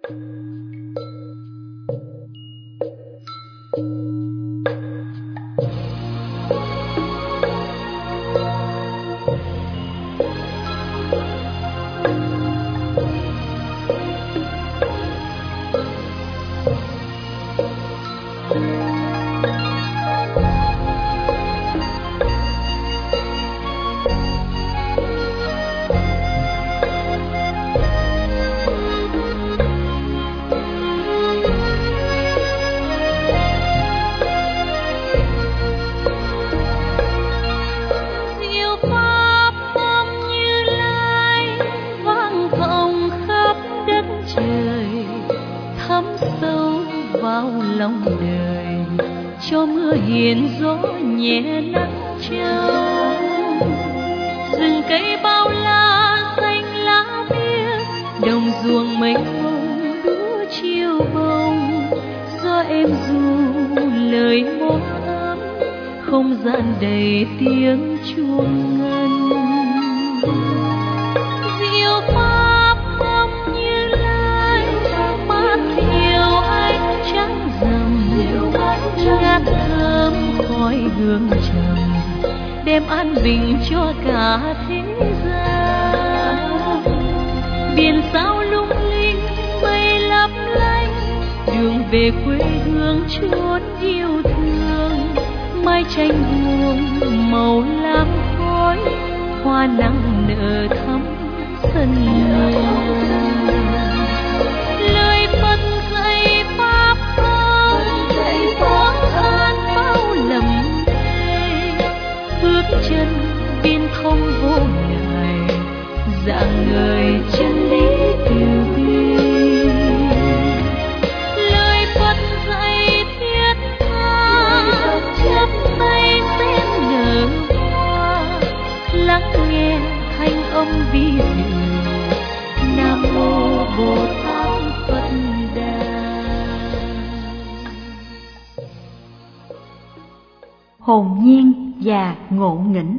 Hồn nhiên và ngộ nghĩnh.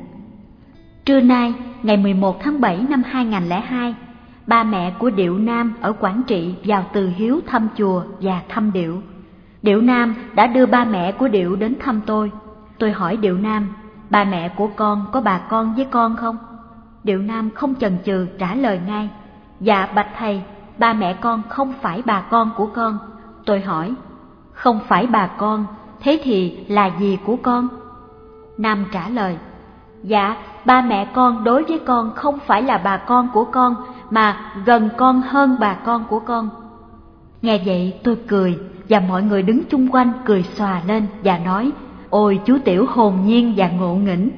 Trưa nay, ngày 11 tháng 7 năm 2002, ba mẹ của Điệu Nam ở Quảng Trị vào Từ Hiếu thăm chùa và thăm Điệu. Điệu Nam đã đưa ba mẹ của Điệu đến thăm tôi. Tôi hỏi Điệu Nam, ba mẹ của con có bà con với con không? Điệu Nam không chần chừ trả lời ngay, dạ bạch thầy, ba mẹ con không phải bà con của con. Tôi hỏi, không phải bà con, thế thì là gì của con? Nam trả lời, dạ ba mẹ con đối với con không phải là bà con của con, mà gần con hơn bà con của con. Nghe vậy tôi cười, và mọi người đứng chung quanh cười xòa lên và nói, ôi chú tiểu hồn nhiên và ngộ nghĩnh.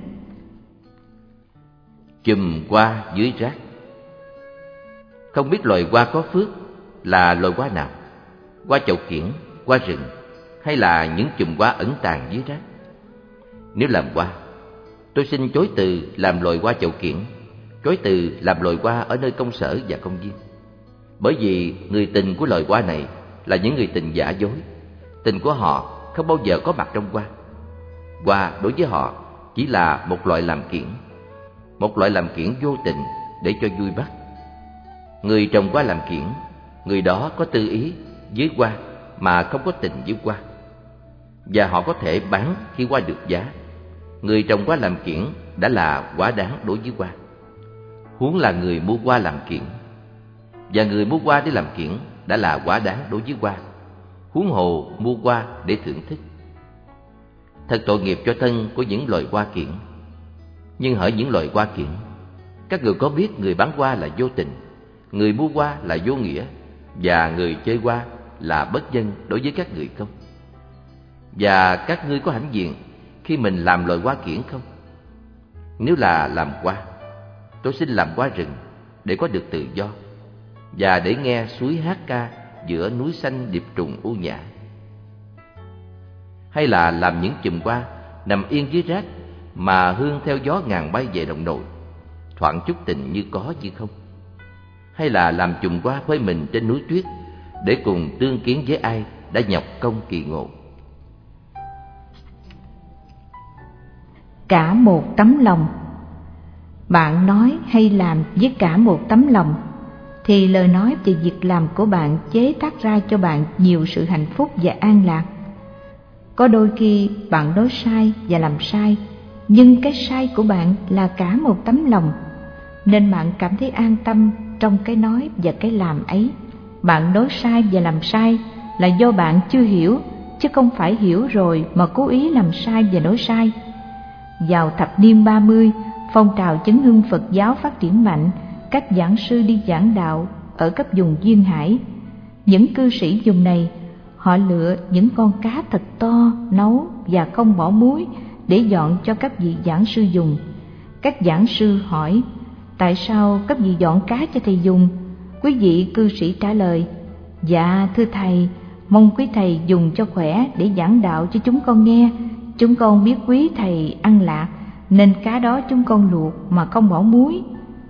Chùm hoa dưới rác. Không biết loài hoa có phước là loài hoa nào, hoa chậu kiển, hoa rừng, hay là những chùm hoa ẩn tàng dưới rác. Nếu làm hoa, tôi xin chối từ làm loài hoa chậu kiển, chối từ làm loài hoa ở nơi công sở và công viên. Bởi vì người tình của loài hoa này là những người tình giả dối. Tình của họ không bao giờ có mặt trong hoa. Hoa đối với họ chỉ là một loại làm kiển, một loại làm kiển vô tình để cho vui bắt. Người trồng hoa làm kiển, người đó có tư ý với hoa mà không có tình với hoa, và họ có thể bán khi hoa được giá. Người trồng hoa làm kiển đã là quá đáng đối với hoa, huống là người mua hoa làm kiển. Và người mua hoa để làm kiển đã là quá đáng đối với hoa, huống hồ mua hoa để thưởng thức. Thật tội nghiệp cho thân của những loài hoa kiển. Nhưng hỡi những loài hoa kiển, các người có biết người bán hoa là vô tình, người mua hoa là vô nghĩa, và người chơi hoa là bất nhân đối với các người không? Và các ngươi có hãnh diện khi mình làm loài hoa kiển không? Nếu là làm hoa, tôi xin làm hoa rừng để có được tự do, và để nghe suối hát ca giữa núi xanh điệp trùng u nhã. Hay là làm những chùm hoa nằm yên dưới rác mà hương theo gió ngàn bay về đồng nội, thoảng chút tình như có như không? Hay là làm chùm hoa phơi mình trên núi tuyết để cùng tương kiến với ai đã nhọc công kỳ ngộ? Cả một tấm lòng. Bạn nói hay làm với cả một tấm lòng thì lời nói và việc làm của bạn chế tác ra cho bạn nhiều sự hạnh phúc và an lạc. Có đôi khi bạn nói sai và làm sai, nhưng cái sai của bạn là cả một tấm lòng, nên bạn cảm thấy an tâm trong cái nói và cái làm ấy. Bạn nói sai và làm sai là do bạn chưa hiểu, chứ không phải hiểu rồi mà cố ý làm sai và nói sai. Vào thập niên 30, phong trào chấn hưng Phật giáo phát triển mạnh, các giảng sư đi giảng đạo ở các vùng duyên hải. Những cư sĩ vùng này, họ lựa những con cá thật to, nấu và không bỏ muối để dọn cho các vị giảng sư dùng. Các giảng sư hỏi: tại sao các vị dọn cá cho thầy dùng? Quý vị cư sĩ trả lời: dạ thưa thầy, mong quý thầy dùng cho khỏe để giảng đạo cho chúng con nghe. Chúng con biết quý thầy ăn lạc, nên cá đó chúng con luộc mà không bỏ muối.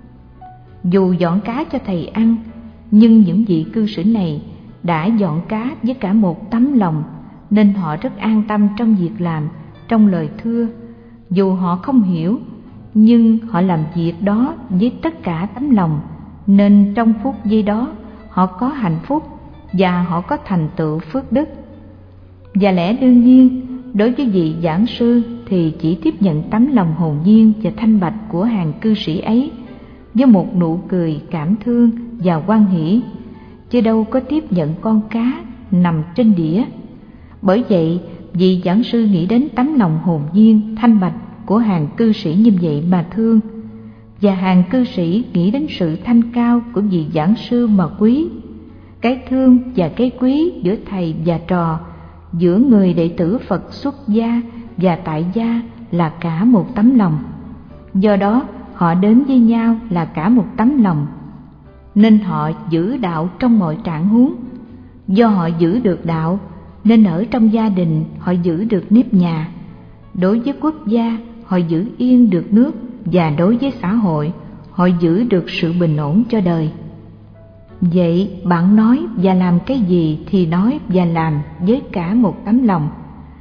Dù dọn cá cho thầy ăn, nhưng những vị cư sĩ này đã dọn cá với cả một tấm lòng, nên họ rất an tâm trong việc làm, trong lời thưa. Dù họ không hiểu, nhưng họ làm việc đó với tất cả tấm lòng, nên trong phút giây đó họ có hạnh phúc và họ có thành tựu phước đức. Và lẽ đương nhiên, đối với vị giảng sư thì chỉ tiếp nhận tấm lòng hồn nhiên và thanh bạch của hàng cư sĩ ấy với một nụ cười cảm thương và hoan hỷ, chứ đâu có tiếp nhận con cá nằm trên đĩa. Bởi vậy, vị giảng sư nghĩ đến tấm lòng hồn nhiên thanh bạch của hàng cư sĩ như vậy mà thương, và hàng cư sĩ nghĩ đến sự thanh cao của vị giảng sư mà quý. Cái thương và cái quý giữa thầy và trò, giữa người đệ tử Phật xuất gia và tại gia là cả một tấm lòng. Do đó họ đến với nhau là cả một tấm lòng, nên họ giữ đạo trong mọi trạng huống. Do họ giữ được đạo nên ở trong gia đình họ giữ được nếp nhà, đối với quốc gia họ giữ yên được nước, và đối với xã hội họ giữ được sự bình ổn cho đời. Vậy bạn nói và làm cái gì thì nói và làm với cả một tấm lòng.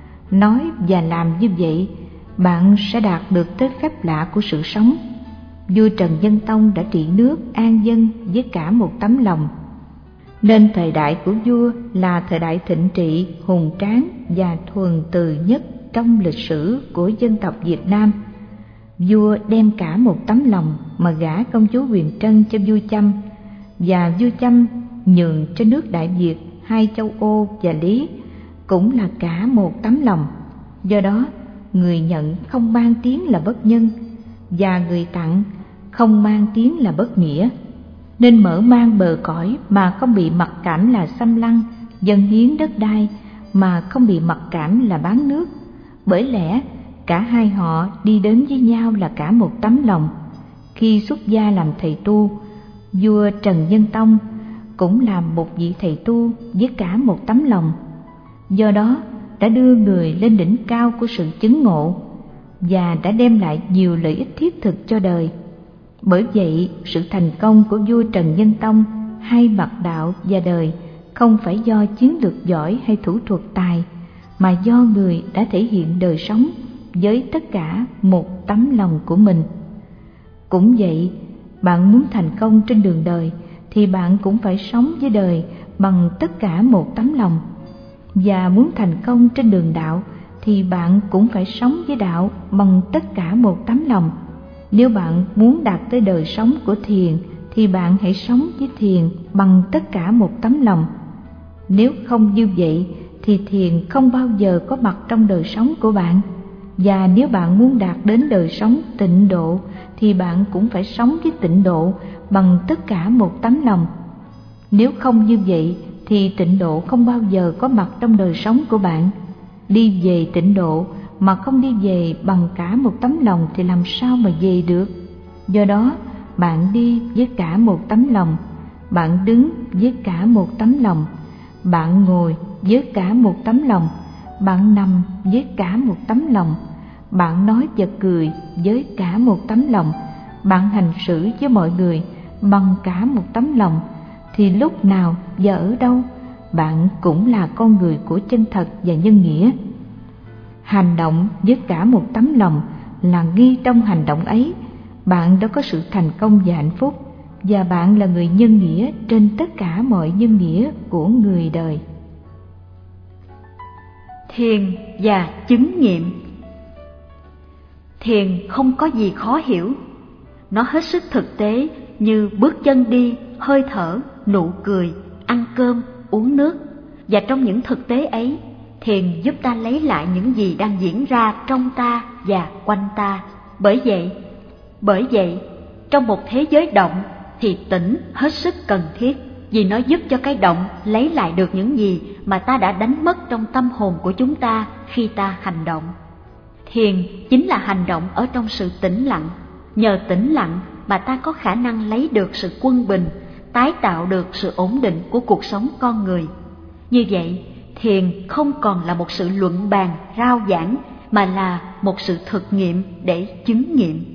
Nói và làm như vậy, bạn sẽ đạt được tới phép lạ của sự sống. Vua Trần Nhân Tông đã trị nước an dân với cả một tấm lòng, nên thời đại của vua là thời đại thịnh trị, hùng tráng và thuần từ nhất trong lịch sử của dân tộc Việt Nam. Vua đem cả một tấm lòng mà gả công chúa Huyền Trân cho vua Chăm, và vua Chăm nhường cho nước Đại Việt 2 châu Ô và Lý, cũng là cả một tấm lòng. Do đó, người nhận không mang tiếng là bất nhân, và người tặng không mang tiếng là bất nghĩa. Nên mở mang bờ cõi mà không bị mặc cảm là xâm lăng, dâng hiến đất đai mà không bị mặc cảm là bán nước. Bởi lẽ cả hai họ đi đến với nhau là cả một tấm lòng. Khi xuất gia làm thầy tu, vua Trần Nhân Tông cũng làm một vị thầy tu với cả một tấm lòng. Do đó đã đưa người lên đỉnh cao của sự chứng ngộ, và đã đem lại nhiều lợi ích thiết thực cho đời. Bởi vậy, sự thành công của vua Trần Nhân Tông hai mặt đạo và đời không phải do chiến lược giỏi hay thủ thuật tài, mà do người đã thể hiện đời sống với tất cả một tấm lòng của mình. Cũng vậy, bạn muốn thành công trên đường đời thì bạn cũng phải sống với đời bằng tất cả một tấm lòng. Và muốn thành công trên đường đạo thì bạn cũng phải sống với đạo bằng tất cả một tấm lòng. Nếu bạn muốn đạt tới đời sống của thiền thì bạn hãy sống với thiền bằng tất cả một tấm lòng. Nếu không như vậy thì thiền không bao giờ có mặt trong đời sống của bạn. Và nếu bạn muốn đạt đến đời sống tịnh độ thì bạn cũng phải sống với tịnh độ bằng tất cả một tấm lòng. Nếu không như vậy thì tịnh độ không bao giờ có mặt trong đời sống của bạn. Đi về tịnh độ mà không đi về bằng cả một tấm lòng thì làm sao mà về được? Do đó, bạn đi với cả một tấm lòng, bạn đứng với cả một tấm lòng, bạn ngồi với cả một tấm lòng, bạn nằm với cả một tấm lòng, bạn nói và cười với cả một tấm lòng, bạn hành xử với mọi người bằng cả một tấm lòng, thì lúc nào và ở đâu bạn cũng là con người của chân thật và nhân nghĩa. Hành động với cả một tấm lòng là ngay trong hành động ấy bạn đã có sự thành công và hạnh phúc, và bạn là người nhân nghĩa trên tất cả mọi nhân nghĩa của người đời. Thiền và chứng nghiệm. Thiền không có gì khó hiểu. Nó hết sức thực tế như bước chân đi, hơi thở, nụ cười, ăn cơm, uống nước. Và trong những thực tế ấy, thiền giúp ta lấy lại những gì đang diễn ra trong ta và quanh ta. Bởi vậy, trong một thế giới động thì tĩnh hết sức cần thiết, vì nó giúp cho cái động lấy lại được những gì mà ta đã đánh mất trong tâm hồn của chúng ta khi ta hành động. Thiền chính là hành động ở trong sự tĩnh lặng. Nhờ tĩnh lặng mà ta có khả năng lấy được sự quân bình, tái tạo được sự ổn định của cuộc sống con người. Như vậy, thiền không còn là một sự luận bàn, rao giảng, mà là một sự thực nghiệm để chứng nghiệm.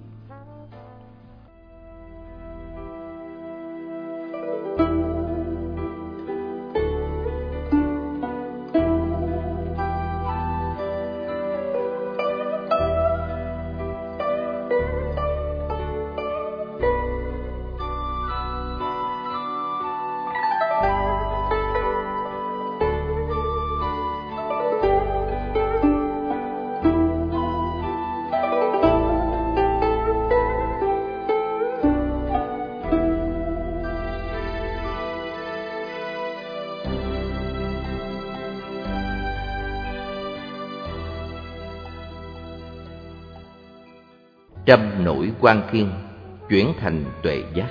Trăm nỗi quan khiên chuyển thành tuệ giác.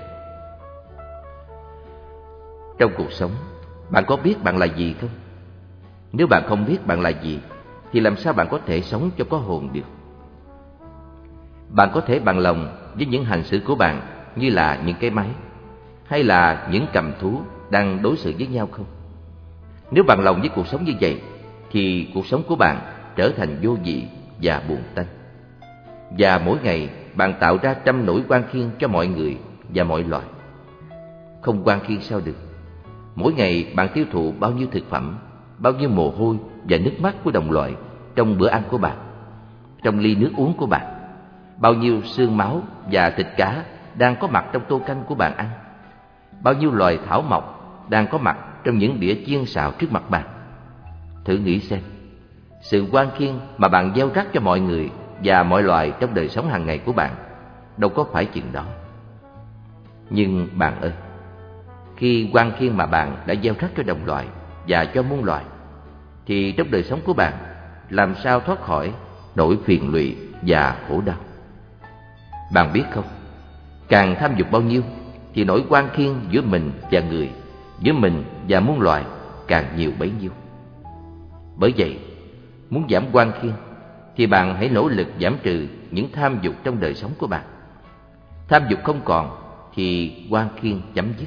Trong cuộc sống, bạn có biết bạn là gì không? Nếu bạn không biết bạn là gì, thì làm sao bạn có thể sống cho có hồn được? Bạn có thể bằng lòng với những hành xử của bạn như là những cái máy, hay là những cầm thú đang đối xử với nhau không? Nếu bằng lòng với cuộc sống như vậy, thì cuộc sống của bạn trở thành vô vị và buồn tanh. Và mỗi ngày bạn tạo ra trăm nỗi oan khiên cho mọi người và mọi loài. Không oan khiên sao được? Mỗi ngày bạn tiêu thụ bao nhiêu thực phẩm, bao nhiêu mồ hôi và nước mắt của đồng loại trong bữa ăn của bạn, trong ly nước uống của bạn. Bao nhiêu xương máu và thịt cá đang có mặt trong tô canh của bạn ăn. Bao nhiêu loài thảo mộc đang có mặt trong những đĩa chiên xào trước mặt bạn. Thử nghĩ xem, sự oan khiên mà bạn gieo rắc cho mọi người và mọi loài trong đời sống hàng ngày của bạn đâu có phải chuyện đó. Nhưng bạn ơi, khi oan khiên mà bạn đã gieo rắc cho đồng loại và cho muôn loài, thì trong đời sống của bạn làm sao thoát khỏi nỗi phiền lụy và khổ đau? Bạn biết không, càng tham dục bao nhiêu thì nỗi oan khiên giữa mình và người, giữa mình và muôn loài càng nhiều bấy nhiêu. Bởi vậy, muốn giảm oan khiên thì bạn hãy nỗ lực giảm trừ những tham dục trong đời sống của bạn. Tham dục không còn thì oan khiên chấm dứt.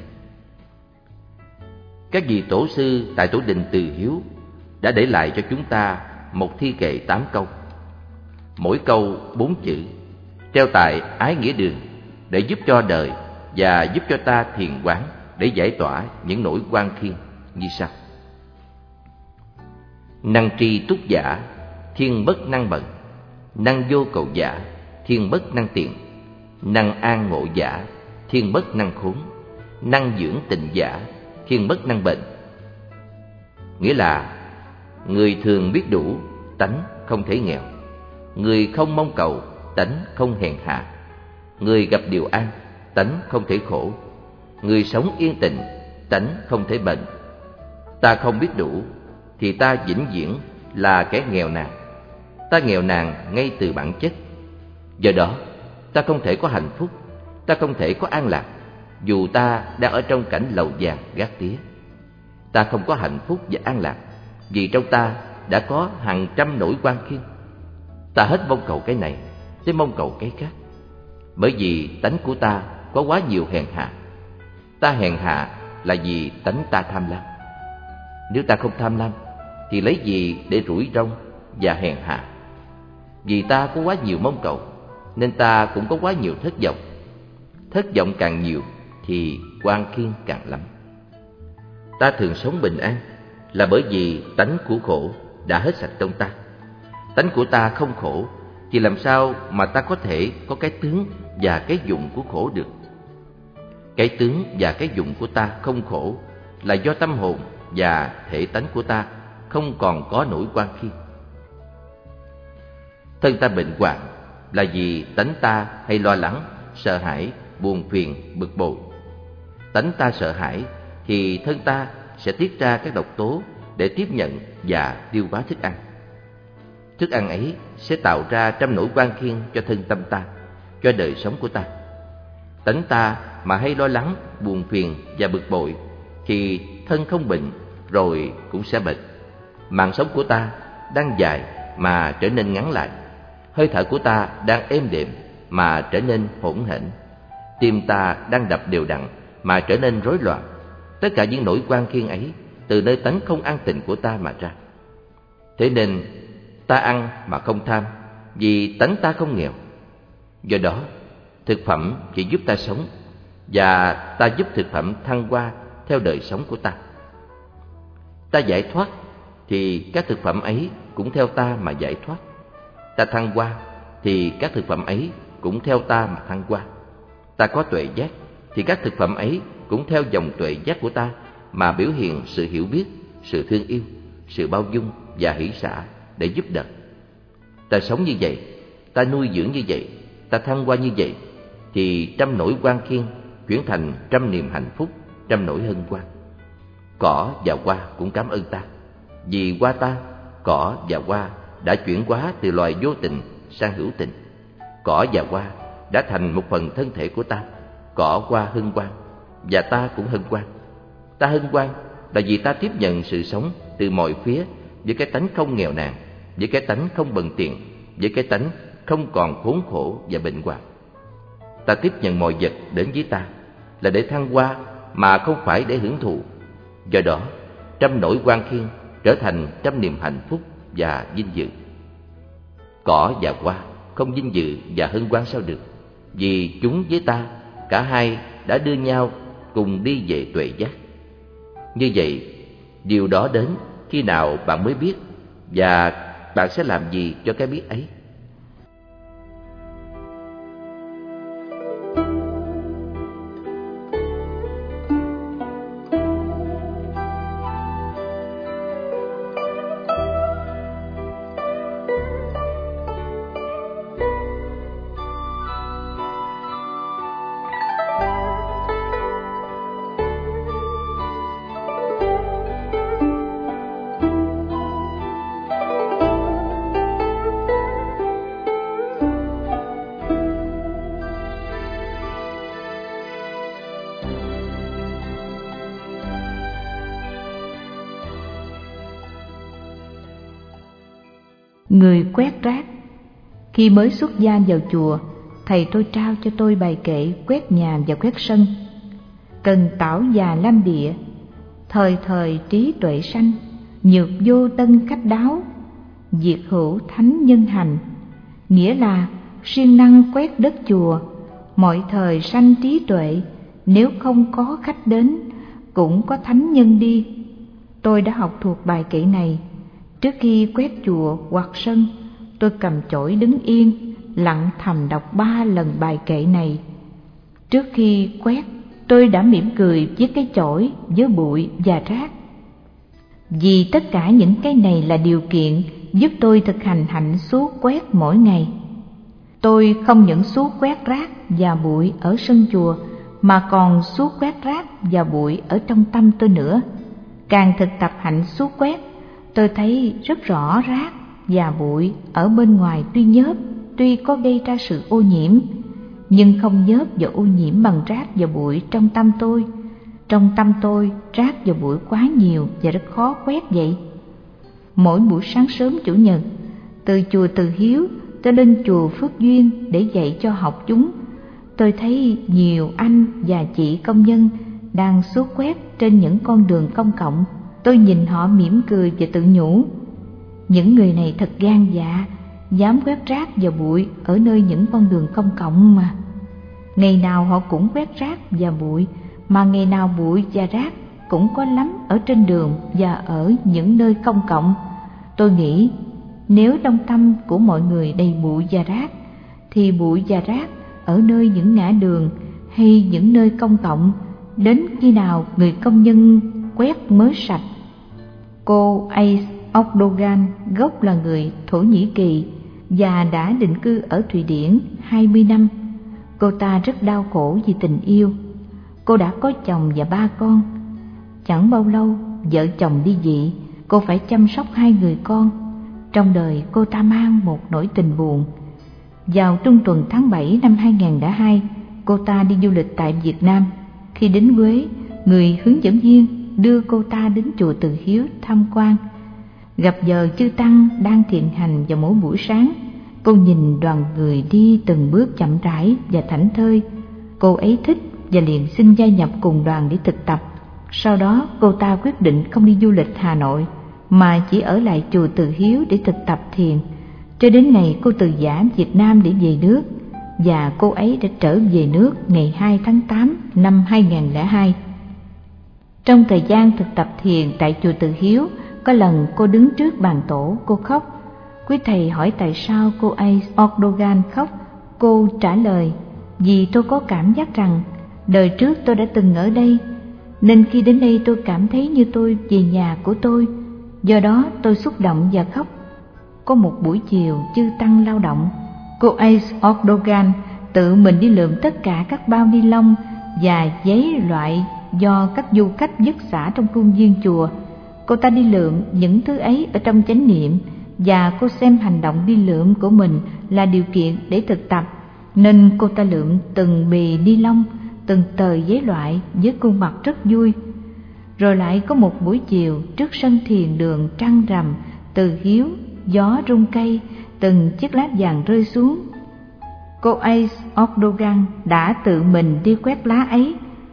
Các vị tổ sư tại tổ đình Từ Hiếu đã để lại cho chúng ta một thi kệ 8 câu. Mỗi câu 4 chữ, treo tại Ái Nghĩa Đường để giúp cho đời và giúp cho ta thiền quán để giải tỏa những nỗi oan khiên như sau. Năng tri túc giả, thiên bất năng bận. Năng vô cầu giả, thiên bất năng tiện. Năng an ngộ giả, thiên bất năng khốn. Năng dưỡng tình giả, thiên bất năng bệnh. Nghĩa là người thường biết đủ, tánh không thể nghèo. Người không mong cầu, tánh không hèn hạ. Người gặp điều an, tánh không thể khổ. Người sống yên tĩnh, tánh không thể bệnh. Ta không biết đủ thì ta vĩnh viễn là kẻ nghèo nàn. Ta nghèo nàn ngay từ bản chất. Do đó, ta không thể có hạnh phúc, ta không thể có an lạc, dù ta đang ở trong cảnh lầu vàng gác tía. Ta không có hạnh phúc và an lạc, vì trong ta đã có hàng trăm nỗi oan khiên. Ta hết mong cầu cái này, tới mong cầu cái khác. Bởi vì tánh của ta có quá nhiều hèn hạ. Ta hèn hạ là vì tánh ta tham lam. Nếu ta không tham lam, thì lấy gì để rủi rong và hèn hạ? Vì ta có quá nhiều mong cầu, nên ta cũng có quá nhiều thất vọng. Thất vọng càng nhiều thì oan khiên càng lắm. Ta thường sống bình an là bởi vì tánh của khổ đã hết sạch trong ta. Tánh của ta không khổ thì làm sao mà ta có thể có cái tướng và cái dụng của khổ được? Cái tướng và cái dụng của ta không khổ là do tâm hồn và thể tánh của ta không còn có nỗi quan khiên. Thân ta bệnh hoạn là vì tánh ta hay lo lắng, sợ hãi, buồn phiền, bực bội. Tánh ta sợ hãi thì thân ta sẽ tiết ra các độc tố để tiếp nhận và tiêu hóa thức ăn. Thức ăn ấy sẽ tạo ra trăm nỗi quan khiên cho thân tâm ta, cho đời sống của ta. Tánh ta mà hay lo lắng, buồn phiền và bực bội thì thân không bệnh rồi cũng sẽ bệnh. Mạng sống của ta đang dài mà trở nên ngắn lại. Hơi thở của ta đang êm đềm mà trở nên hỗn hển. Tim ta đang đập đều đặn mà trở nên rối loạn. Tất cả những nỗi quan khiên ấy từ nơi tánh không an tịnh của ta mà ra. Thế nên ta ăn mà không tham, vì tánh ta không nghèo. Do đó, thực phẩm chỉ giúp ta sống, và ta giúp thực phẩm thăng hoa theo đời sống của ta. Ta giải thoát thì các thực phẩm ấy cũng theo ta mà giải thoát. Ta thăng hoa thì các thực phẩm ấy cũng theo ta mà thăng hoa. Ta có tuệ giác thì các thực phẩm ấy cũng theo dòng tuệ giác của ta mà biểu hiện sự hiểu biết, sự thương yêu, sự bao dung và hỷ xả để giúp đỡ. Ta sống như vậy, ta nuôi dưỡng như vậy, ta thăng hoa như vậy, thì trăm nỗi quan khiên chuyển thành trăm niềm hạnh phúc, trăm nỗi hân hoan. Cỏ và hoa cũng cảm ơn ta, vì qua ta, cỏ và hoa đã chuyển hóa từ loài vô tình sang hữu tình. Cỏ và hoa đã thành một phần thân thể của ta. Cỏ hoa hân hoan và ta cũng hân hoan. Ta hân hoan là vì ta tiếp nhận sự sống từ mọi phía, với cái tánh không nghèo nàn, với cái tánh không bần tiện, với cái tánh không còn khốn khổ và bệnh hoạn. Ta tiếp nhận mọi vật đến với ta là để thăng hoa mà không phải để hưởng thụ. Do đó, trăm nỗi quan khiên trở thành trăm niềm hạnh phúc và vinh dự. Cỏ và hoa không vinh dự và hân hoan sao được? Vì chúng với ta, cả hai đã đưa nhau cùng đi về tuệ giác. Như vậy, điều đó đến khi nào bạn mới biết, và bạn sẽ làm gì cho cái biết ấy? Người quét rác. Khi mới xuất gia vào chùa, thầy tôi trao cho tôi bài kệ quét nhà và quét sân. Cần tảo già lam địa, thời thời trí tuệ sanh, nhược vô tân cách đáo, diệt hữu thánh nhân hành. Nghĩa là siêng năng quét đất chùa, mọi thời sanh trí tuệ, nếu không có khách đến, cũng có thánh nhân đi. Tôi đã học thuộc bài kệ này. Trước khi quét chùa hoặc sân, tôi cầm chổi đứng yên, lặng thầm đọc 3 lần bài kệ này. Trước khi quét, tôi đã mỉm cười với cái chổi, với bụi và rác. Vì tất cả những cái này là điều kiện giúp tôi thực hành hạnh xúa quét mỗi ngày. Tôi không những xúa quét rác và bụi ở sân chùa, mà còn xúa quét rác và bụi ở trong tâm tôi nữa. Càng thực tập hạnh xúa quét, tôi thấy rất rõ rác và bụi ở bên ngoài tuy nhớp, tuy có gây ra sự ô nhiễm, nhưng không nhớp và ô nhiễm bằng rác và bụi trong tâm tôi. Trong tâm tôi, rác và bụi quá nhiều và rất khó quét vậy. Mỗi buổi sáng sớm Chủ nhật, từ chùa Từ Hiếu tôi lên chùa Phước Duyên để dạy cho học chúng. Tôi thấy nhiều anh và chị công nhân đang xúa quét trên những con đường công cộng. Tôi nhìn họ mỉm cười và tự nhủ, những người này thật gan dạ, dám quét rác và bụi ở nơi những con đường công cộng mà. Ngày nào họ cũng quét rác và bụi, mà ngày nào bụi và rác cũng có lắm ở trên đường và ở những nơi công cộng. Tôi nghĩ, nếu trong tâm của mọi người đầy bụi và rác, thì bụi và rác ở nơi những ngã đường hay những nơi công cộng, đến khi nào người công nhân quét mới sạch. Cô Ace Okdogan gốc là người Thổ Nhĩ Kỳ và đã định cư ở Thụy Điển 20 năm. Cô ta rất đau khổ vì tình yêu. Cô đã có chồng và 3 con. Chẳng bao lâu, vợ chồng ly dị, cô phải chăm sóc 2 người con. Trong đời cô ta mang một nỗi tình buồn. Vào trung tuần tháng 7 năm 2002, cô ta đi du lịch tại Việt Nam. Khi đến Huế, người hướng dẫn viên đưa cô ta đến chùa Từ Hiếu tham quan. Gặp giờ chư tăng đang thiền hành vào mỗi buổi sáng. Cô nhìn đoàn người đi từng bước chậm rãi và thảnh thơi. Cô ấy thích và liền xin gia nhập cùng đoàn để thực tập. Sau đó cô ta quyết định không đi du lịch Hà Nội mà chỉ ở lại chùa Từ Hiếu để thực tập thiền, cho đến ngày cô từ giã Việt Nam để về nước, và cô ấy đã trở về nước ngày 2 tháng 8 năm 2002. Trong thời gian thực tập thiền tại chùa Từ Hiếu, có lần cô đứng trước bàn tổ, cô khóc. Quý thầy hỏi tại sao cô Ace Okdogan khóc. Cô trả lời: vì tôi có cảm giác rằng đời trước tôi đã từng ở đây, nên khi đến đây tôi cảm thấy như tôi về nhà của tôi, do đó tôi xúc động và khóc. Có một buổi chiều chư tăng lao động, cô Ace Okdogan tự mình đi lượm tất cả các bao ni lông và giấy loại do các du khách vứt xả trong khuôn viên chùa. Cô ta đi lượm những thứ ấy ở trong chánh niệm, và cô xem hành động đi lượm của mình là điều kiện để thực tập, nên cô ta lượm từng bì ni lông, từng tờ giấy loại với khuôn mặt rất vui. Rồi lại có một buổi chiều trước sân thiền đường trăng rằm Từ Hiếu, gió rung cây, từng chiếc lá vàng rơi xuống. Cô Ace Okdogan đã tự mình đi quét lá ấy.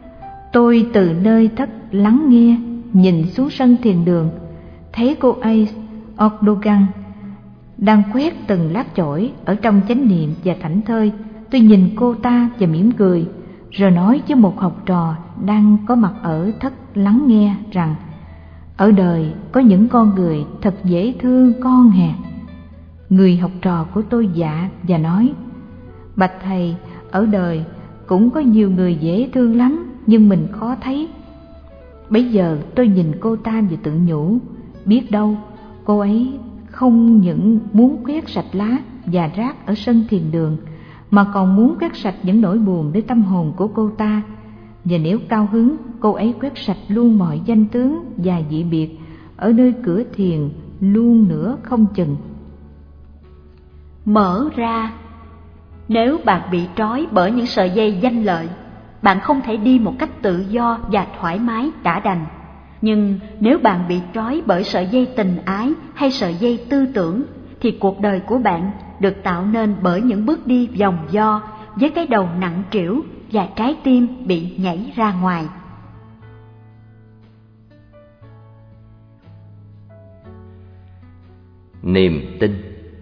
Tôi từ nơi thất lắng nghe, nhìn xuống sân thiền đường, thấy cô Ace Okdogan đang quét từng lát chổi ở trong chánh niệm và thảnh thơi. Tôi nhìn cô ta và mỉm cười, rồi nói với một học trò đang có mặt ở thất lắng nghe rằng: ở đời có những con người thật dễ thương con hèn. Người học trò của tôi dạ và nói: bạch thầy, ở đời cũng có nhiều người dễ thương lắm, nhưng mình khó thấy. Bấy giờ tôi nhìn cô ta và tự nhủ, biết đâu cô ấy không những muốn quét sạch lá và rác ở sân thiền đường, mà còn muốn quét sạch những nỗi buồn nơi tâm hồn của cô ta. Và nếu cao hứng, cô ấy quét sạch luôn mọi danh tướng và dị biệt ở nơi cửa thiền luôn nữa không chừng. Mở ra. Nếu bạn bị trói bởi những sợi dây danh lợi, bạn không thể đi một cách tự do và thoải mái đã đành. Nhưng nếu bạn bị trói bởi sợi dây tình ái hay sợi dây tư tưởng, thì cuộc đời của bạn được tạo nên bởi những bước đi vòng vo với cái đầu nặng trĩu và trái tim bị nhảy ra ngoài. Niềm tin.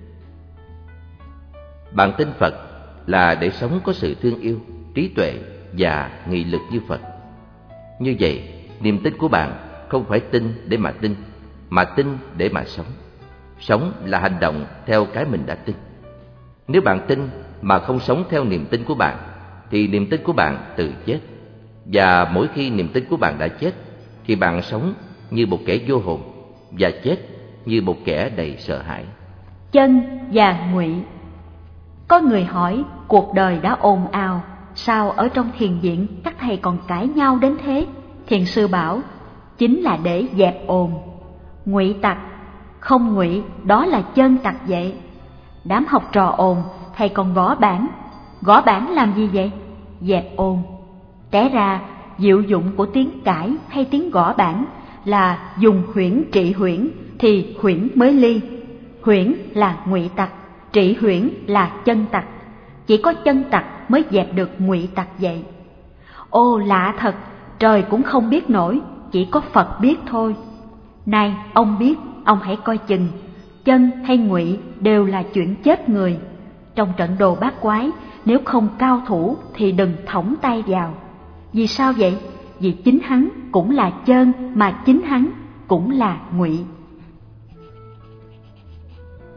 Bạn tin Phật là để sống có sự thương yêu, trí tuệ và nghị lực như Phật. Như vậy, niềm tin của bạn không phải tin để mà tin, mà tin để mà sống. Sống là hành động theo cái mình đã tin. Nếu bạn tin mà không sống theo niềm tin của bạn, thì niềm tin của bạn tự chết. Và mỗi khi niềm tin của bạn đã chết, thì bạn sống như một kẻ vô hồn và chết như một kẻ đầy sợ hãi. Chân và ngụy. Có người hỏi, cuộc đời đã ồn ào, sao ở trong thiền viện các thầy còn cãi nhau đến thế? Thiền sư bảo, chính là để dẹp ồn. Ngụy tặc, không ngụy, đó là chân tặc vậy. Đám học trò ồn, thầy còn gõ bảng. Gõ bảng làm gì vậy? Dẹp ồn. Té ra, diệu dụng của tiếng cãi hay tiếng gõ bảng là dùng huyễn trị huyễn, thì huyễn mới ly. Huyễn là ngụy tặc, trị huyễn là chân tặc. Chỉ có chân tặc mới dẹp được ngụy tặc vậy. Ô lạ thật, trời cũng không biết nổi, chỉ có Phật biết thôi. Này, ông biết, ông hãy coi chừng. Chân hay ngụy đều là chuyện chết người. Trong trận đồ bát quái, nếu không cao thủ thì đừng thõng tay vào. Vì sao vậy? Vì chính hắn cũng là chân, mà chính hắn cũng là ngụy.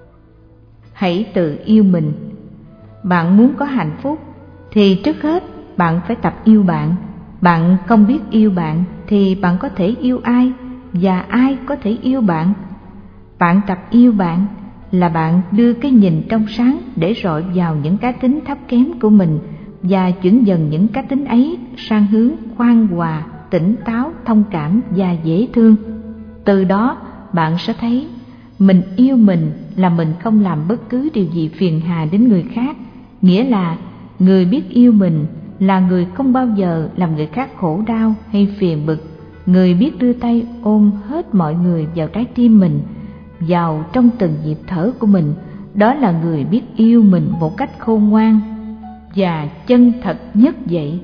Hãy tự yêu mình. Bạn muốn có hạnh phúc thì trước hết bạn phải tập yêu bạn. Bạn không biết yêu bạn thì bạn có thể yêu ai, và ai có thể yêu bạn? Bạn tập yêu bạn là bạn đưa cái nhìn trong sáng để rọi vào những cá tính thấp kém của mình và chuyển dần những cá tính ấy sang hướng khoan hòa, tỉnh táo, thông cảm và dễ thương. Từ đó bạn sẽ thấy mình yêu mình là mình không làm bất cứ điều gì phiền hà đến người khác, nghĩa là người biết yêu mình là người không bao giờ làm người khác khổ đau hay phiền bực, người biết đưa tay ôm hết mọi người vào trái tim mình, vào trong từng nhịp thở của mình. Đó là người biết yêu mình một cách khôn ngoan và chân thật nhất vậy.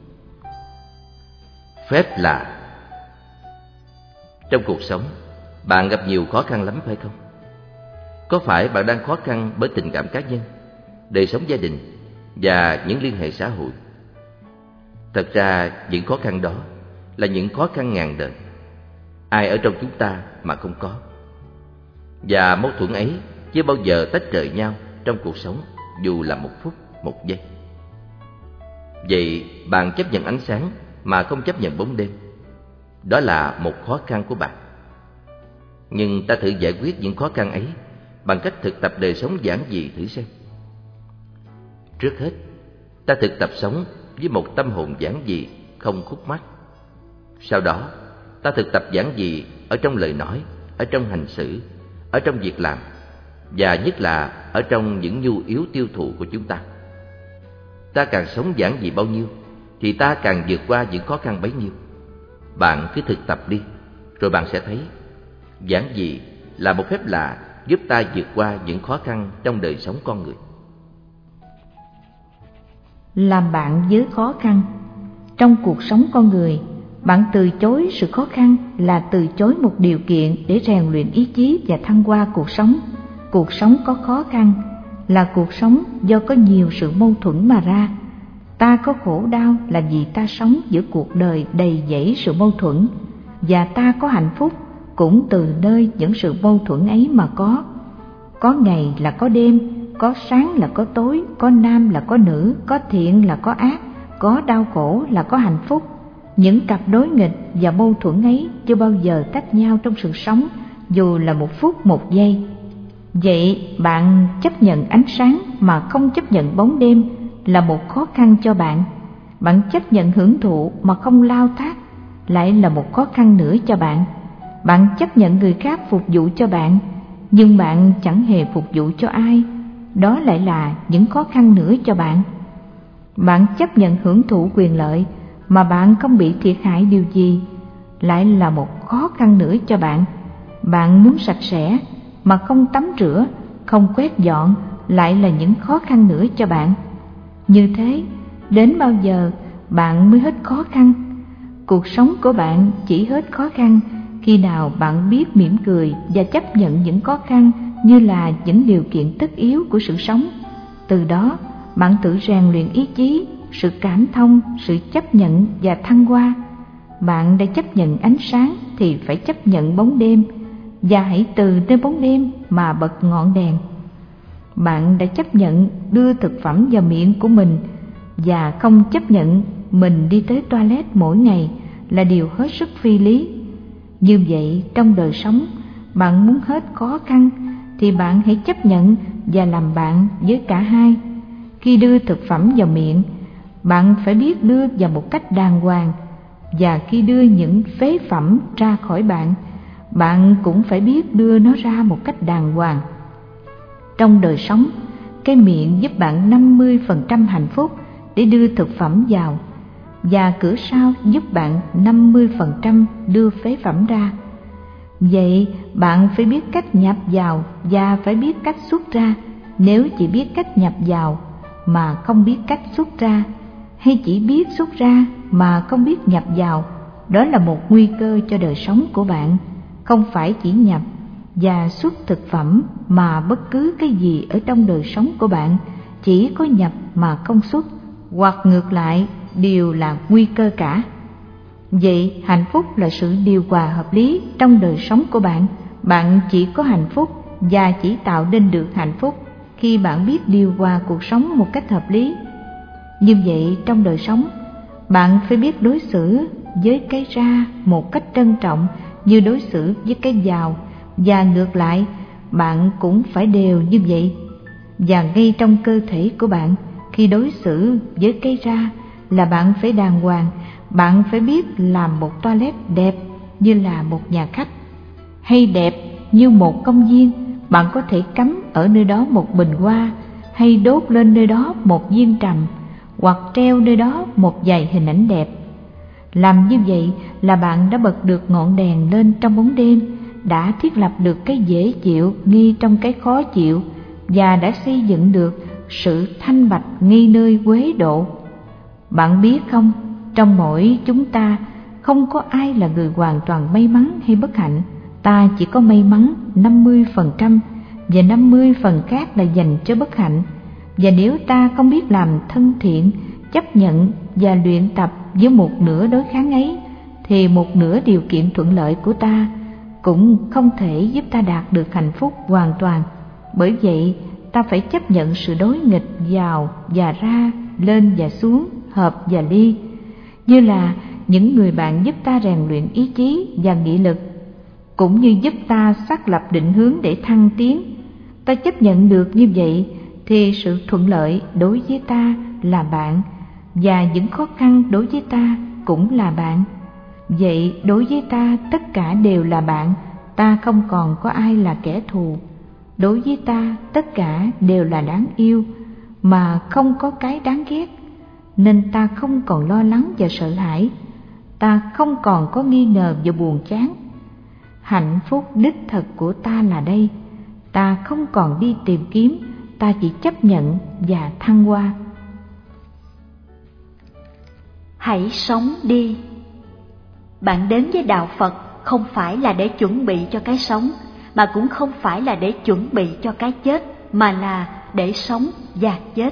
Phép lạ. Trong cuộc sống, bạn gặp nhiều khó khăn lắm phải không? Có phải bạn đang khó khăn bởi tình cảm cá nhân, đời sống gia đình và những liên hệ xã hội? Thật ra những khó khăn đó là những khó khăn ngàn đời. Ai ở trong chúng ta mà không có? Và mâu thuẫn ấy chưa bao giờ tách rời nhau trong cuộc sống, dù là một phút, một giây. Vậy bạn chấp nhận ánh sáng mà không chấp nhận bóng đêm. Đó là một khó khăn của bạn. Nhưng ta thử giải quyết những khó khăn ấy bằng cách thực tập đời sống giản dị thử xem. Trước hết, ta thực tập sống với một tâm hồn giản dị, không khúc mắc. Sau đó, ta thực tập giản dị ở trong lời nói, ở trong hành xử, ở trong việc làm, và nhất là ở trong những nhu yếu tiêu thụ của chúng ta. Ta càng sống giản dị bao nhiêu thì ta càng vượt qua những khó khăn bấy nhiêu. Bạn cứ thực tập đi, rồi bạn sẽ thấy giản dị là một phép lạ giúp ta vượt qua những khó khăn trong đời sống con người. Làm bạn với khó khăn. Trong cuộc sống con người, bạn từ chối sự khó khăn là từ chối một điều kiện để rèn luyện ý chí và thăng hoa cuộc sống. Cuộc sống có khó khăn là cuộc sống do có nhiều sự mâu thuẫn mà ra. Ta có khổ đau là vì ta sống giữa cuộc đời đầy dẫy sự mâu thuẫn, và ta có hạnh phúc cũng từ nơi những sự mâu thuẫn ấy mà có. Có ngày là có đêm, có sáng là có tối, có nam là có nữ, có thiện là có ác, có đau khổ là có hạnh phúc. Những cặp đối nghịch và mâu thuẫn ấy chưa bao giờ tách nhau trong sự sống, dù là một phút một giây. Vậy bạn chấp nhận ánh sáng mà không chấp nhận bóng đêm là một khó khăn cho bạn. Bạn chấp nhận hưởng thụ mà không lao thác lại là một khó khăn nữa cho bạn. Bạn chấp nhận người khác phục vụ cho bạn, nhưng bạn chẳng hề phục vụ cho ai. Đó lại là những khó khăn nữa cho bạn. Bạn chấp nhận hưởng thụ quyền lợi mà bạn không bị thiệt hại điều gì, lại là một khó khăn nữa cho bạn. Bạn muốn sạch sẽ mà không tắm rửa, không quét dọn, lại là những khó khăn nữa cho bạn. Như thế, đến bao giờ bạn mới hết khó khăn? Cuộc sống của bạn chỉ hết khó khăn khi nào bạn biết mỉm cười và chấp nhận những khó khăn như là những điều kiện tất yếu của sự sống. Từ đó, bạn tự rèn luyện ý chí, sự cảm thông, sự chấp nhận và thăng hoa. Bạn đã chấp nhận ánh sáng thì phải chấp nhận bóng đêm, và hãy từ nơi bóng đêm mà bật ngọn đèn. Bạn đã chấp nhận đưa thực phẩm vào miệng của mình và không chấp nhận mình đi tới toilet mỗi ngày là điều hết sức phi lý. Như vậy, trong đời sống, bạn muốn hết khó khăn thì bạn hãy chấp nhận và làm bạn với cả hai. Khi đưa thực phẩm vào miệng, bạn phải biết đưa vào một cách đàng hoàng, và khi đưa những phế phẩm ra khỏi bạn, bạn cũng phải biết đưa nó ra một cách đàng hoàng. Trong đời sống, cái miệng giúp bạn 50% hạnh phúc để đưa thực phẩm vào, và cửa sau giúp bạn 50% đưa phế phẩm ra. Vậy bạn phải biết cách nhập vào và phải biết cách xuất ra. Nếu chỉ biết cách nhập vào mà không biết cách xuất ra, hay chỉ biết xuất ra mà không biết nhập vào, đó là một nguy cơ cho đời sống của bạn. Không phải chỉ nhập và xuất thực phẩm mà bất cứ cái gì ở trong đời sống của bạn chỉ có nhập mà không xuất, hoặc ngược lại, đều là nguy cơ cả. Vậy hạnh phúc là sự điều hòa hợp lý trong đời sống của bạn. Bạn chỉ có hạnh phúc và chỉ tạo nên được hạnh phúc khi bạn biết điều hòa cuộc sống một cách hợp lý. Như vậy trong đời sống, bạn phải biết đối xử với cái ra một cách trân trọng như đối xử với cái vào, và ngược lại, bạn cũng phải đều như vậy. Và ngay trong cơ thể của bạn, khi đối xử với cái ra là bạn phải đàng hoàng, bạn phải biết làm một toilet đẹp như là một nhà khách, hay đẹp như một công viên. Bạn có thể cắm ở nơi đó một bình hoa, hay đốt lên nơi đó một viên trầm, hoặc treo nơi đó một vài hình ảnh đẹp. Làm như vậy là bạn đã bật được ngọn đèn lên trong bóng đêm, đã thiết lập được cái dễ chịu ngay trong cái khó chịu, và đã xây dựng được sự thanh bạch ngay nơi uế độ. Bạn biết không, trong mỗi chúng ta không có ai là người hoàn toàn may mắn hay bất hạnh. Ta chỉ có may mắn 50%, và 50 phần khác là dành cho bất hạnh. Và nếu ta không biết làm thân thiện, chấp nhận và luyện tập với một nửa đối kháng ấy, thì một nửa điều kiện thuận lợi của ta cũng không thể giúp ta đạt được hạnh phúc hoàn toàn. Bởi vậy, ta phải chấp nhận sự đối nghịch vào và ra, lên và xuống, hợp và ly, như là những người bạn giúp ta rèn luyện ý chí và nghị lực, cũng như giúp ta xác lập định hướng để thăng tiến. Ta chấp nhận được như vậy thì sự thuận lợi đối với ta là bạn, và những khó khăn đối với ta cũng là bạn. Vậy đối với ta tất cả đều là bạn, ta không còn có ai là kẻ thù. Đối với ta tất cả đều là đáng yêu, mà không có cái đáng ghét, nên ta không còn lo lắng và sợ hãi. Ta không còn có nghi ngờ và buồn chán. Hạnh phúc đích thực của ta là đây. Ta không còn đi tìm kiếm, ta chỉ chấp nhận và thăng hoa. Hãy sống đi. Bạn đến với đạo Phật không phải là để chuẩn bị cho cái sống, mà cũng không phải là để chuẩn bị cho cái chết, mà là để sống và chết.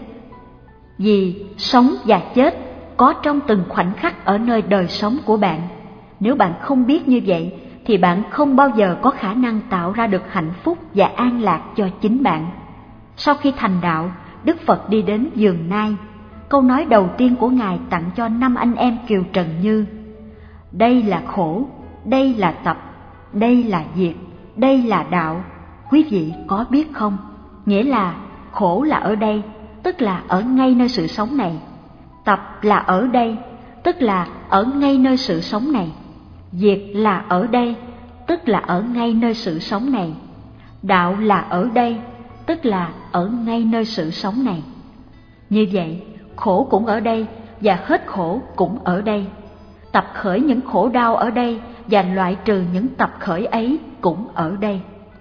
Vì sống và chết có trong từng khoảnh khắc ở nơi đời sống của bạn. Nếu bạn không biết như vậy, thì bạn không bao giờ có khả năng tạo ra được hạnh phúc và an lạc cho chính bạn. Sau khi thành đạo, Đức Phật đi đến vườn Nai. Câu nói đầu tiên của Ngài tặng cho 5 anh em Kiều Trần Như: đây là khổ, đây là tập, đây là diệt, đây là đạo. Quý vị có biết không? Nghĩa là khổ là ở đây, tức là ở ngay nơi sự sống này. Tập là ở đây, tức là ở ngay nơi sự sống này. Diệt là ở đây, tức là ở ngay nơi sự sống này. Đạo là ở đây, tức là ở ngay nơi sự sống này. Như vậy, khổ cũng ở đây và hết khổ cũng ở đây. Tập khởi những khổ đau ở đây và loại trừ những tập khởi ấy cũng ở đây.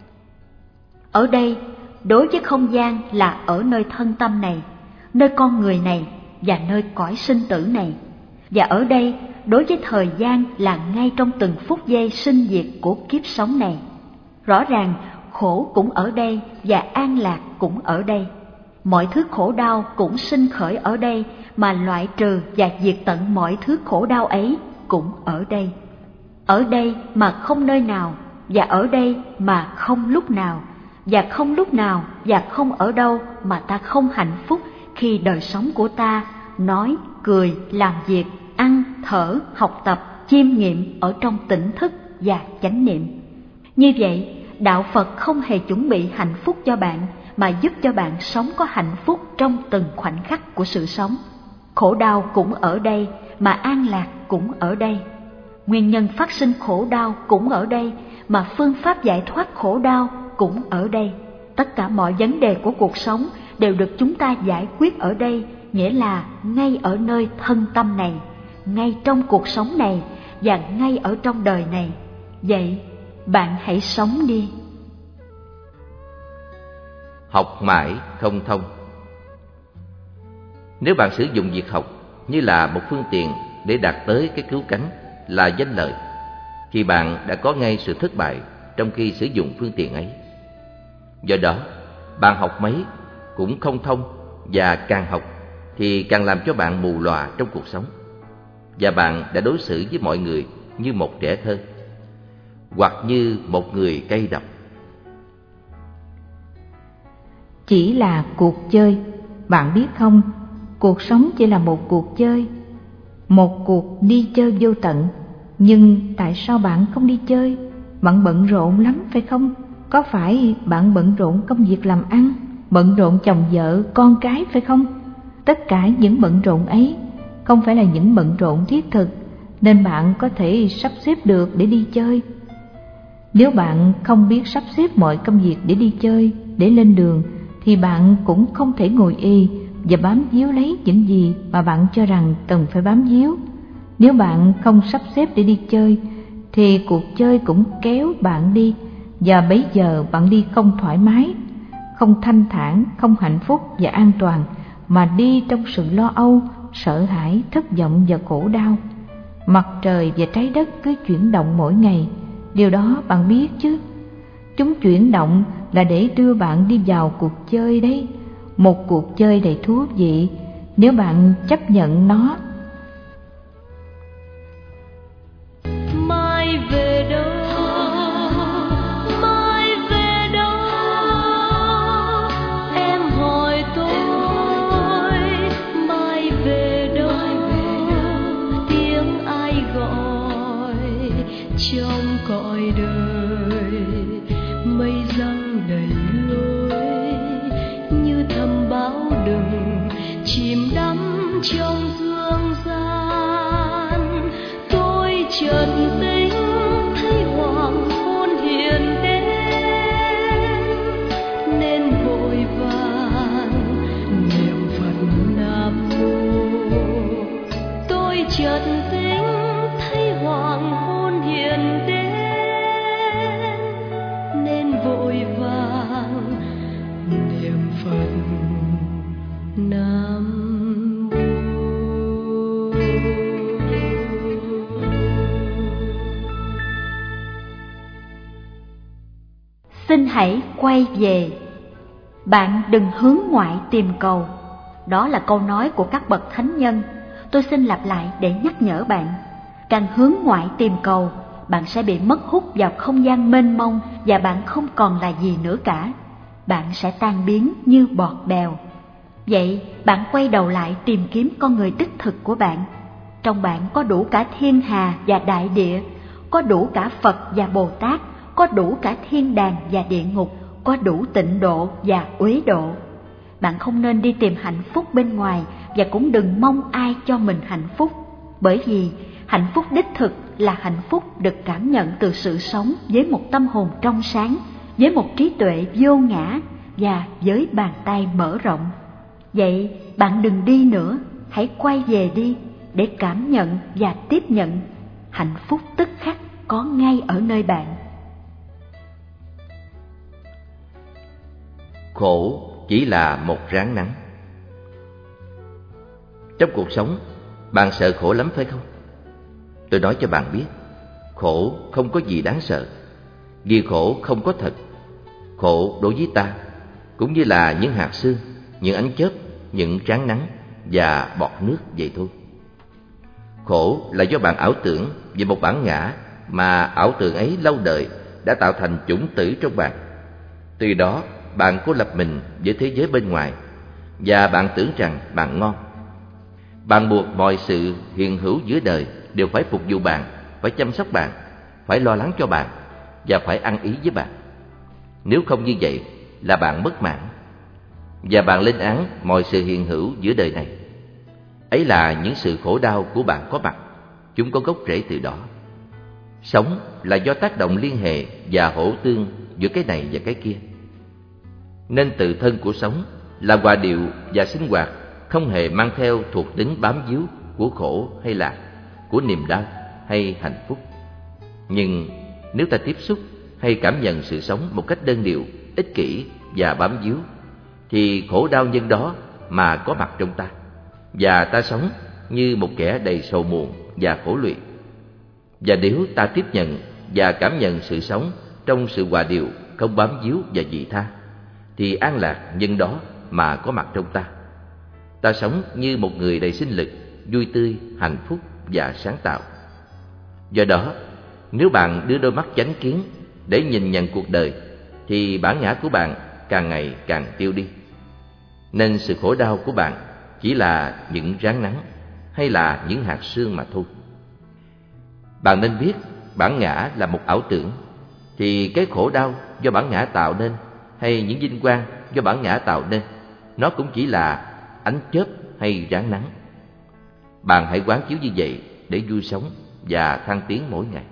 Ở đây, đối với không gian là ở nơi thân tâm này, nơi con người này và nơi cõi sinh tử này. Và ở đây, đối với thời gian là ngay trong từng phút giây sinh diệt của kiếp sống này. Rõ ràng, khổ cũng ở đây và an lạc cũng ở đây. Mọi thứ khổ đau cũng sinh khởi ở đây, mà loại trừ và diệt tận mọi thứ khổ đau ấy cũng ở đây. Ở đây mà không nơi nào, và ở đây mà không lúc nào, và không lúc nào và không ở đâu mà ta không hạnh phúc khi đời sống của ta nói, cười, làm việc, ăn, thở, học tập, chiêm nghiệm ở trong tỉnh thức và chánh niệm. Như vậy, đạo Phật không hề chuẩn bị hạnh phúc cho bạn, mà giúp cho bạn sống có hạnh phúc trong từng khoảnh khắc của sự sống. Khổ đau cũng ở đây, mà an lạc cũng ở đây. Nguyên nhân phát sinh khổ đau cũng ở đây, mà phương pháp giải thoát khổ đau cũng ở đây. Tất cả mọi vấn đề của cuộc sống đều được chúng ta giải quyết ở đây, nghĩa là ngay ở nơi thân tâm này, ngay trong cuộc sống này và ngay ở trong đời này. Vậy, bạn hãy sống đi. Học mãi không thông. Nếu bạn sử dụng việc học như là một phương tiện để đạt tới cái cứu cánh là danh lợi, thì bạn đã có ngay sự thất bại trong khi sử dụng phương tiện ấy. Do đó, bạn học mấy cũng không thông, và càng học thì càng làm cho bạn mù lòa trong cuộc sống. Và bạn đã đối xử với mọi người như một trẻ thơ, hoặc như một người cay độc. Chỉ là cuộc chơi, bạn biết không? Cuộc sống chỉ là một cuộc chơi, một cuộc đi chơi vô tận. Nhưng tại sao bạn không đi chơi? Bạn bận rộn lắm phải không? Có phải bạn bận rộn công việc làm ăn, bận rộn chồng vợ, con cái phải không? Tất cả những bận rộn ấy không phải là những bận rộn thiết thực, nên bạn có thể sắp xếp được để đi chơi. Nếu bạn không biết sắp xếp mọi công việc để đi chơi, để lên đường, thì bạn cũng không thể ngồi ì và bám víu lấy những gì mà bạn cho rằng cần phải bám víu. Nếu bạn không sắp xếp để đi chơi, thì cuộc chơi cũng kéo bạn đi, và bấy giờ bạn đi không thoải mái, không thanh thản, không hạnh phúc và an toàn, mà đi trong sự lo âu, sợ hãi, thất vọng và khổ đau. Mặt trời và trái đất cứ chuyển động mỗi ngày, điều đó bạn biết chứ. Chúng chuyển động là để đưa bạn đi vào cuộc chơi đấy, một cuộc chơi đầy thú vị nếu bạn chấp nhận nó. Mai về đâu, mai về đâu, em hỏi tôi. Mai về đâu, tiếng ai gọi trong cõi đời. Mây giăng đầy lối như thầm báo đừng chìm đắm trong dương gian. Tôi chợt tính thấy hoàng hôn hiện đến, nên vội vàng niệm Phật Nam Mô. Tôi chợt tính thấy hoàng hôn hiện đến, nên vội vàng niệm Phật Nam Mô. Xin hãy quay về. Bạn đừng hướng ngoại tìm cầu. Đó là câu nói của các bậc thánh nhân. Tôi xin lặp lại để nhắc nhở bạn. Càng hướng ngoại tìm cầu, bạn sẽ bị mất hút vào không gian mênh mông và bạn không còn là gì nữa cả. Bạn sẽ tan biến như bọt bèo. Vậy bạn quay đầu lại tìm kiếm con người đích thực của bạn. Trong bạn có đủ cả thiên hà và đại địa, có đủ cả Phật và Bồ Tát, có đủ cả thiên đàng và địa ngục, có đủ tịnh độ và uế độ. Bạn không nên đi tìm hạnh phúc bên ngoài và cũng đừng mong ai cho mình hạnh phúc, bởi vì hạnh phúc đích thực là hạnh phúc được cảm nhận từ sự sống với một tâm hồn trong sáng, với một trí tuệ vô ngã và với bàn tay mở rộng. Vậy bạn đừng đi nữa, hãy quay về đi để cảm nhận và tiếp nhận hạnh phúc tức khắc có ngay ở nơi bạn. Khổ chỉ là một ráng nắng. Trong cuộc sống, bạn sợ khổ lắm phải không? Tôi nói cho bạn biết, khổ không có gì đáng sợ, vì khổ không có thật. Khổ đối với ta cũng như là những hạt sương, những ánh chớp, những tráng nắng và bọt nước vậy thôi. Khổ là do bạn ảo tưởng về một bản ngã mà ảo tưởng ấy lâu đời đã tạo thành chủng tử trong bạn. Từ đó bạn cô lập mình với thế giới bên ngoài và bạn tưởng rằng bạn ngon. Bạn buộc mọi sự hiện hữu giữa đời đều phải phục vụ bạn, phải chăm sóc bạn, phải lo lắng cho bạn và phải ăn ý với bạn. Nếu không như vậy là bạn bất mãn và bạn lên án mọi sự hiện hữu giữa đời này. Ấy là những sự khổ đau của bạn có mặt, chúng có gốc rễ từ đó. Sống là do tác động liên hệ và hỗ tương giữa cái này và cái kia. Nên tự thân của sống là hòa điệu và sinh hoạt, không hề mang theo thuộc tính bám víu của khổ hay lạc, của niềm đau hay hạnh phúc. Nhưng nếu ta tiếp xúc hay cảm nhận sự sống một cách đơn điệu, ích kỷ và bám víu, thì khổ đau nhân đó mà có mặt trong ta, và ta sống như một kẻ đầy sầu muộn và khổ luyện. Và nếu ta tiếp nhận và cảm nhận sự sống trong sự hòa điệu, không bám víu và vị tha, thì an lạc nhân đó mà có mặt trong ta. Ta sống như một người đầy sinh lực, vui tươi, hạnh phúc và sáng tạo. Do đó, nếu bạn đưa đôi mắt chánh kiến để nhìn nhận cuộc đời, thì bản ngã của bạn càng ngày càng tiêu đi. Nên sự khổ đau của bạn chỉ là những ráng nắng hay là những hạt sương mà thôi. Bạn nên biết bản ngã là một ảo tưởng, thì cái khổ đau do bản ngã tạo nên hay những vinh quang do bản ngã tạo nên, nó cũng chỉ là ánh chớp hay ráng nắng. Bạn hãy quán chiếu như vậy để vui sống và thăng tiến mỗi ngày.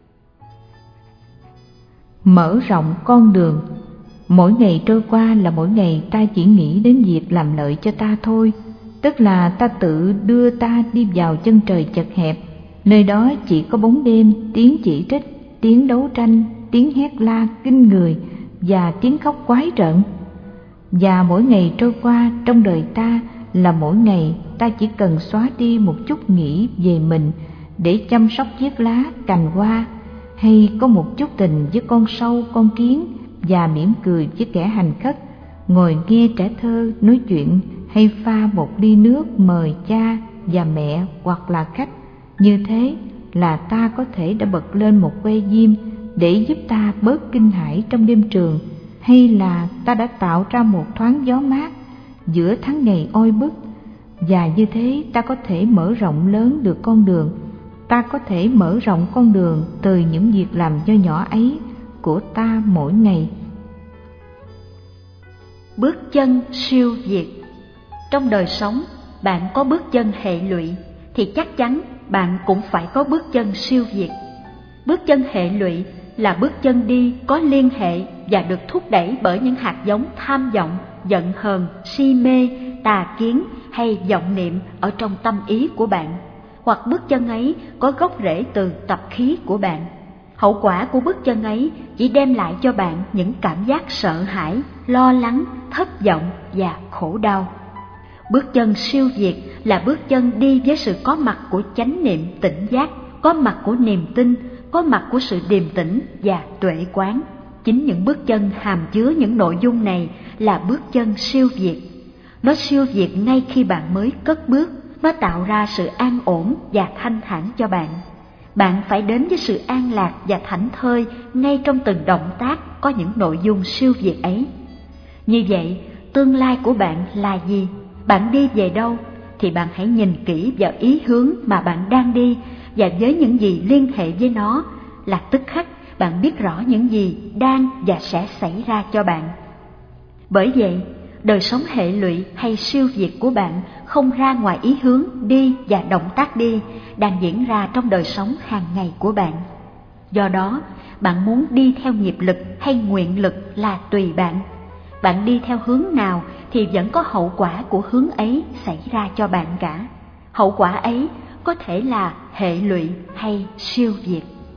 Mở rộng con đường. Mỗi ngày trôi qua là mỗi ngày ta chỉ nghĩ đến việc làm lợi cho ta thôi, tức là ta tự đưa ta đi vào chân trời chật hẹp, nơi đó chỉ có bóng đêm, tiếng chỉ trích, tiếng đấu tranh, tiếng hét la kinh người và tiếng khóc quái rợn. Và mỗi ngày trôi qua trong đời ta là mỗi ngày ta chỉ cần xóa đi một chút nghĩ về mình để chăm sóc chiếc lá, cành hoa, hay có một chút tình với con sâu, con kiến, và mỉm cười với kẻ hành khất, ngồi nghe trẻ thơ nói chuyện, hay pha một ly nước mời cha và mẹ hoặc là khách. Như thế là ta có thể đã bật lên một que diêm để giúp ta bớt kinh hãi trong đêm trường, hay là ta đã tạo ra một thoáng gió mát giữa tháng ngày oi bức. Và như thế ta có thể mở rộng lớn được con đường. Ta có thể mở rộng con đường từ những việc làm nho nhỏ ấy của ta mỗi ngày. Bước chân siêu việt. Trong đời sống, bạn có bước chân hệ lụy thì chắc chắn bạn cũng phải có bước chân siêu việt. Bước chân hệ lụy là bước chân đi có liên hệ và được thúc đẩy bởi những hạt giống tham vọng, giận hờn, si mê, tà kiến hay vọng niệm ở trong tâm ý của bạn. Hoặc bước chân ấy có gốc rễ từ tập khí của bạn. Hậu quả của bước chân ấy chỉ đem lại cho bạn những cảm giác sợ hãi, lo lắng, thất vọng và khổ đau. Bước chân siêu việt là bước chân đi với sự có mặt của chánh niệm tỉnh giác, có mặt của niềm tin, có mặt của sự điềm tĩnh và tuệ quán. Chính những bước chân hàm chứa những nội dung này là bước chân siêu việt. Nó siêu việt ngay khi bạn mới cất bước. Nó tạo ra sự an ổn và thanh thản cho bạn. Bạn phải đến với sự an lạc và thảnh thơi ngay trong từng động tác có những nội dung siêu việt ấy. Như vậy, tương lai của bạn là gì? Bạn đi về đâu? Thì bạn hãy nhìn kỹ vào ý hướng mà bạn đang đi, và với những gì liên hệ với nó là tức khắc bạn biết rõ những gì đang và sẽ xảy ra cho bạn. Bởi vậy, đời sống hệ lụy hay siêu việt của bạn không ra ngoài ý hướng đi và động tác đi đang diễn ra trong đời sống hàng ngày của bạn. Do đó, bạn muốn đi theo nghiệp lực hay nguyện lực là tùy bạn. Bạn đi theo hướng nào thì vẫn có hậu quả của hướng ấy xảy ra cho bạn cả. Hậu quả ấy có thể là hệ lụy hay siêu việt.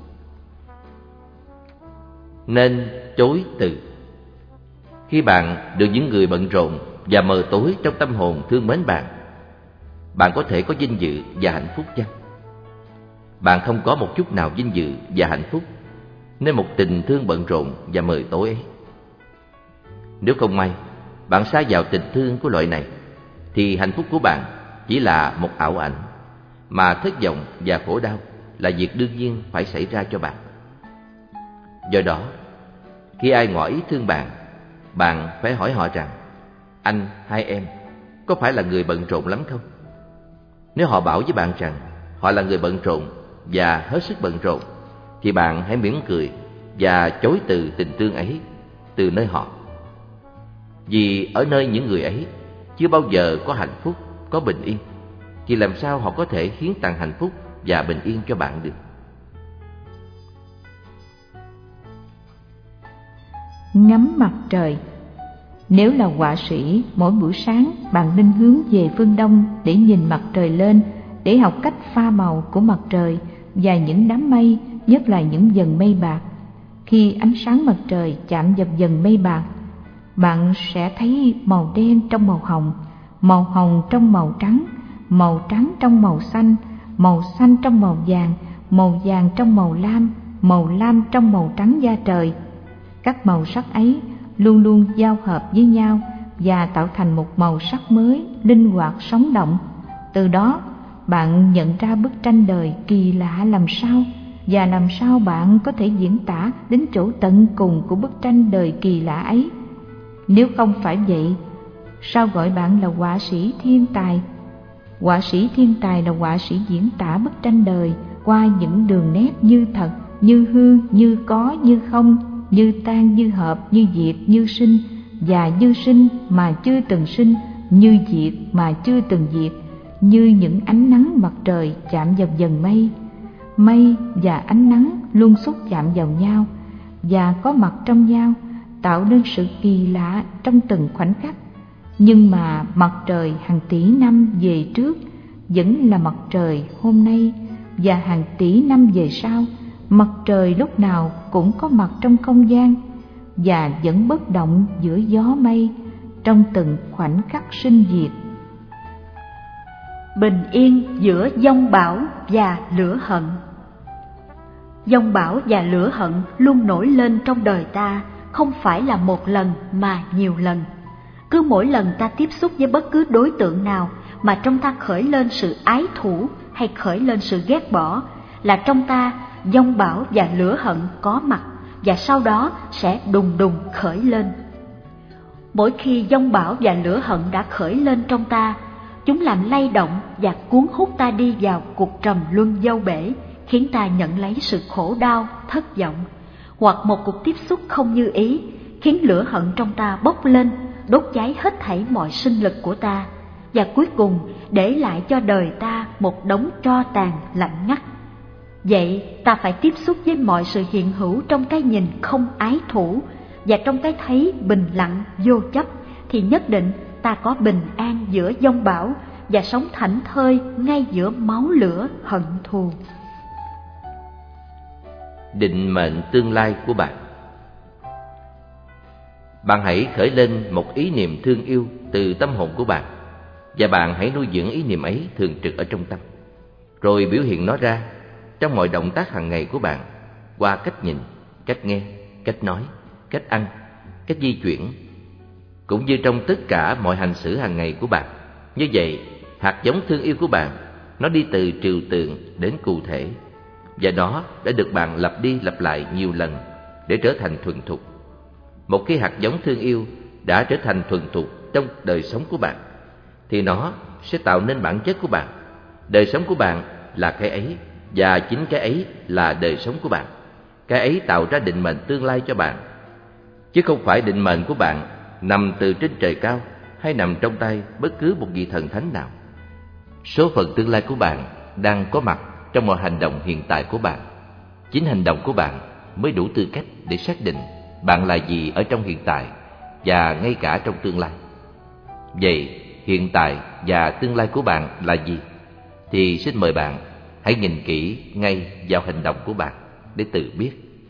Nên chối từ. Khi bạn được những người bận rộn và mờ tối trong tâm hồn thương mến bạn, bạn có thể có vinh dự và hạnh phúc chăng? Bạn không có một chút nào vinh dự và hạnh phúc nên một tình thương bận rộn và mờ tối ấy. Nếu không may bạn sa vào tình thương của loại này, thì hạnh phúc của bạn chỉ là một ảo ảnh, mà thất vọng và khổ đau là việc đương nhiên phải xảy ra cho bạn. Do đó, khi ai ngỏ ý thương bạn, bạn phải hỏi họ rằng: anh hay em có phải là người bận rộn lắm không? Nếu họ bảo với bạn rằng họ là người bận rộn và hết sức bận rộn, thì bạn hãy mỉm cười và chối từ tình thương ấy từ nơi họ. Vì ở nơi những người ấy chưa bao giờ có hạnh phúc, có bình yên, thì làm sao họ có thể hiến tặng hạnh phúc và bình yên cho bạn được? Ngắm mặt trời. Nếu là họa sĩ, mỗi buổi sáng bạn nên hướng về phương đông để nhìn mặt trời lên, để học cách pha màu của mặt trời và những đám mây, nhất là những dần mây bạc. Khi ánh sáng mặt trời chạm vào dần mây bạc, bạn sẽ thấy màu đen trong màu hồng trong màu trắng trong màu xanh trong màu vàng trong màu lam trong màu trắng da trời. Các màu sắc ấy luôn luôn giao hợp với nhau và tạo thành một màu sắc mới, linh hoạt, sống động. Từ đó, bạn nhận ra bức tranh đời kỳ lạ làm sao, và làm sao bạn có thể diễn tả đến chỗ tận cùng của bức tranh đời kỳ lạ ấy. Nếu không phải vậy, Sao gọi bạn là họa sĩ thiên tài? Họa sĩ thiên tài là họa sĩ diễn tả bức tranh đời qua những đường nét như thật, như hư, như có, như không, như tan, như hợp, như diệt, như sinh, và như sinh mà chưa từng sinh, như diệt mà chưa từng diệt, như những ánh nắng mặt trời chạm vào dần mây. Mây và ánh nắng luôn xúc chạm vào nhau và có mặt trong nhau, tạo nên sự kỳ lạ trong từng khoảnh khắc. Nhưng mà mặt trời hàng tỷ năm về trước vẫn là mặt trời hôm nay, và hàng tỷ năm về sau, mặt trời lúc nào cũng có mặt trong không gian và vẫn bất động giữa gió mây trong từng khoảnh khắc sinh diệt. Bình yên giữa giông bão và lửa hận. Giông bão và lửa hận luôn nổi lên trong đời ta, không phải là một lần mà nhiều lần. Cứ mỗi lần ta tiếp xúc với bất cứ đối tượng nào mà trong ta khởi lên sự ái thủ hay khởi lên sự ghét bỏ, là trong ta giông bão và lửa hận có mặt, và sau đó sẽ đùng đùng khởi lên. Mỗi khi giông bão và lửa hận đã khởi lên trong ta, chúng làm lay động và cuốn hút ta đi vào cuộc trầm luân vô bể, khiến ta nhận lấy sự khổ đau, thất vọng, hoặc một cuộc tiếp xúc không như ý, khiến lửa hận trong ta bốc lên, đốt cháy hết thảy mọi sinh lực của ta, và cuối cùng để lại cho đời ta một đống tro tàn lạnh ngắt. Vậy ta phải tiếp xúc với mọi sự hiện hữu trong cái nhìn không ái thủ, và trong cái thấy bình lặng vô chấp, thì nhất định ta có bình an giữa giông bão và sống thảnh thơi ngay giữa máu lửa hận thù. Định mệnh tương lai của bạn. Bạn hãy khởi lên một ý niệm thương yêu từ tâm hồn của bạn, và bạn hãy nuôi dưỡng ý niệm ấy thường trực ở trong tâm, rồi biểu hiện nó ra trong mọi động tác hàng ngày của bạn, qua cách nhìn, cách nghe, cách nói, cách ăn, cách di chuyển, cũng như trong tất cả mọi hành xử hàng ngày của bạn. Như vậy, hạt giống thương yêu của bạn, nó đi từ trừu tượng đến cụ thể, và nó đã được bạn lặp đi lặp lại nhiều lần để trở thành thuần thục. Một khi hạt giống thương yêu đã trở thành thuần thục trong đời sống của bạn, thì nó sẽ tạo nên bản chất của bạn. Đời sống của bạn là cái ấy, và chính cái ấy là đời sống của bạn. Cái ấy tạo ra định mệnh tương lai cho bạn, chứ không phải định mệnh của bạn nằm từ trên trời cao hay nằm trong tay bất cứ một vị thần thánh nào. Số phận tương lai của bạn đang có mặt trong mọi hành động hiện tại của bạn. Chính hành động của bạn mới đủ tư cách để xác định bạn là gì ở trong hiện tại và ngay cả trong tương lai. Vậy hiện tại và tương lai của bạn là gì? Thì xin mời bạn hãy nhìn kỹ ngay vào hành động của bạn để tự biết.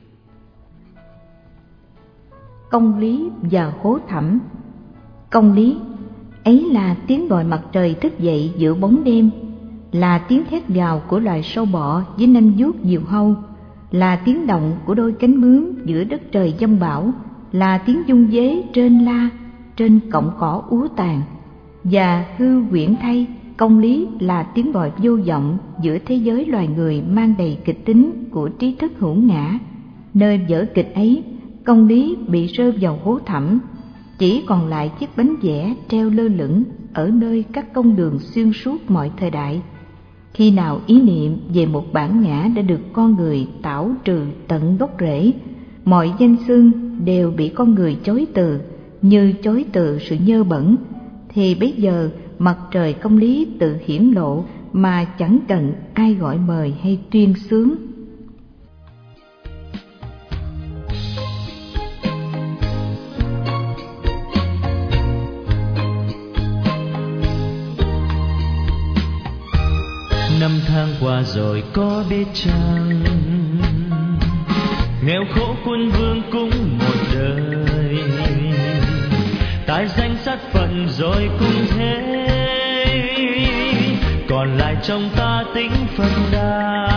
Công lý và hố thẳm. Công lý ấy là tiếng gọi mặt trời thức dậy giữa bóng đêm, là tiếng thét gào của loài sâu bọ với nanh vuốt diều hâu, là tiếng động của đôi cánh bướm giữa đất trời giông bão, là tiếng dung dế trên la trên cọng cỏ úa tàn. Và hư quyển thay, công lý là tiếng gọi vô vọng giữa thế giới loài người mang đầy kịch tính của trí thức hữu ngã. Nơi vở kịch ấy, công lý bị rơi vào hố thẳm, chỉ còn lại chiếc bánh vẽ treo lơ lửng ở nơi các con đường xuyên suốt mọi thời đại. Khi nào ý niệm về một bản ngã đã được con người tảo trừ tận gốc rễ, mọi danh xưng đều bị con người chối từ, như chối từ sự nhơ bẩn, thì bây giờ mặt trời công lý tự hiển lộ mà chẳng cần ai gọi mời hay tuyên xướng. Năm tháng qua rồi có biết chăng, nghèo khổ quân vương cũng một đời, tài danh sát phận rồi cũng thế, còn lại trong ta tính Phật Đà.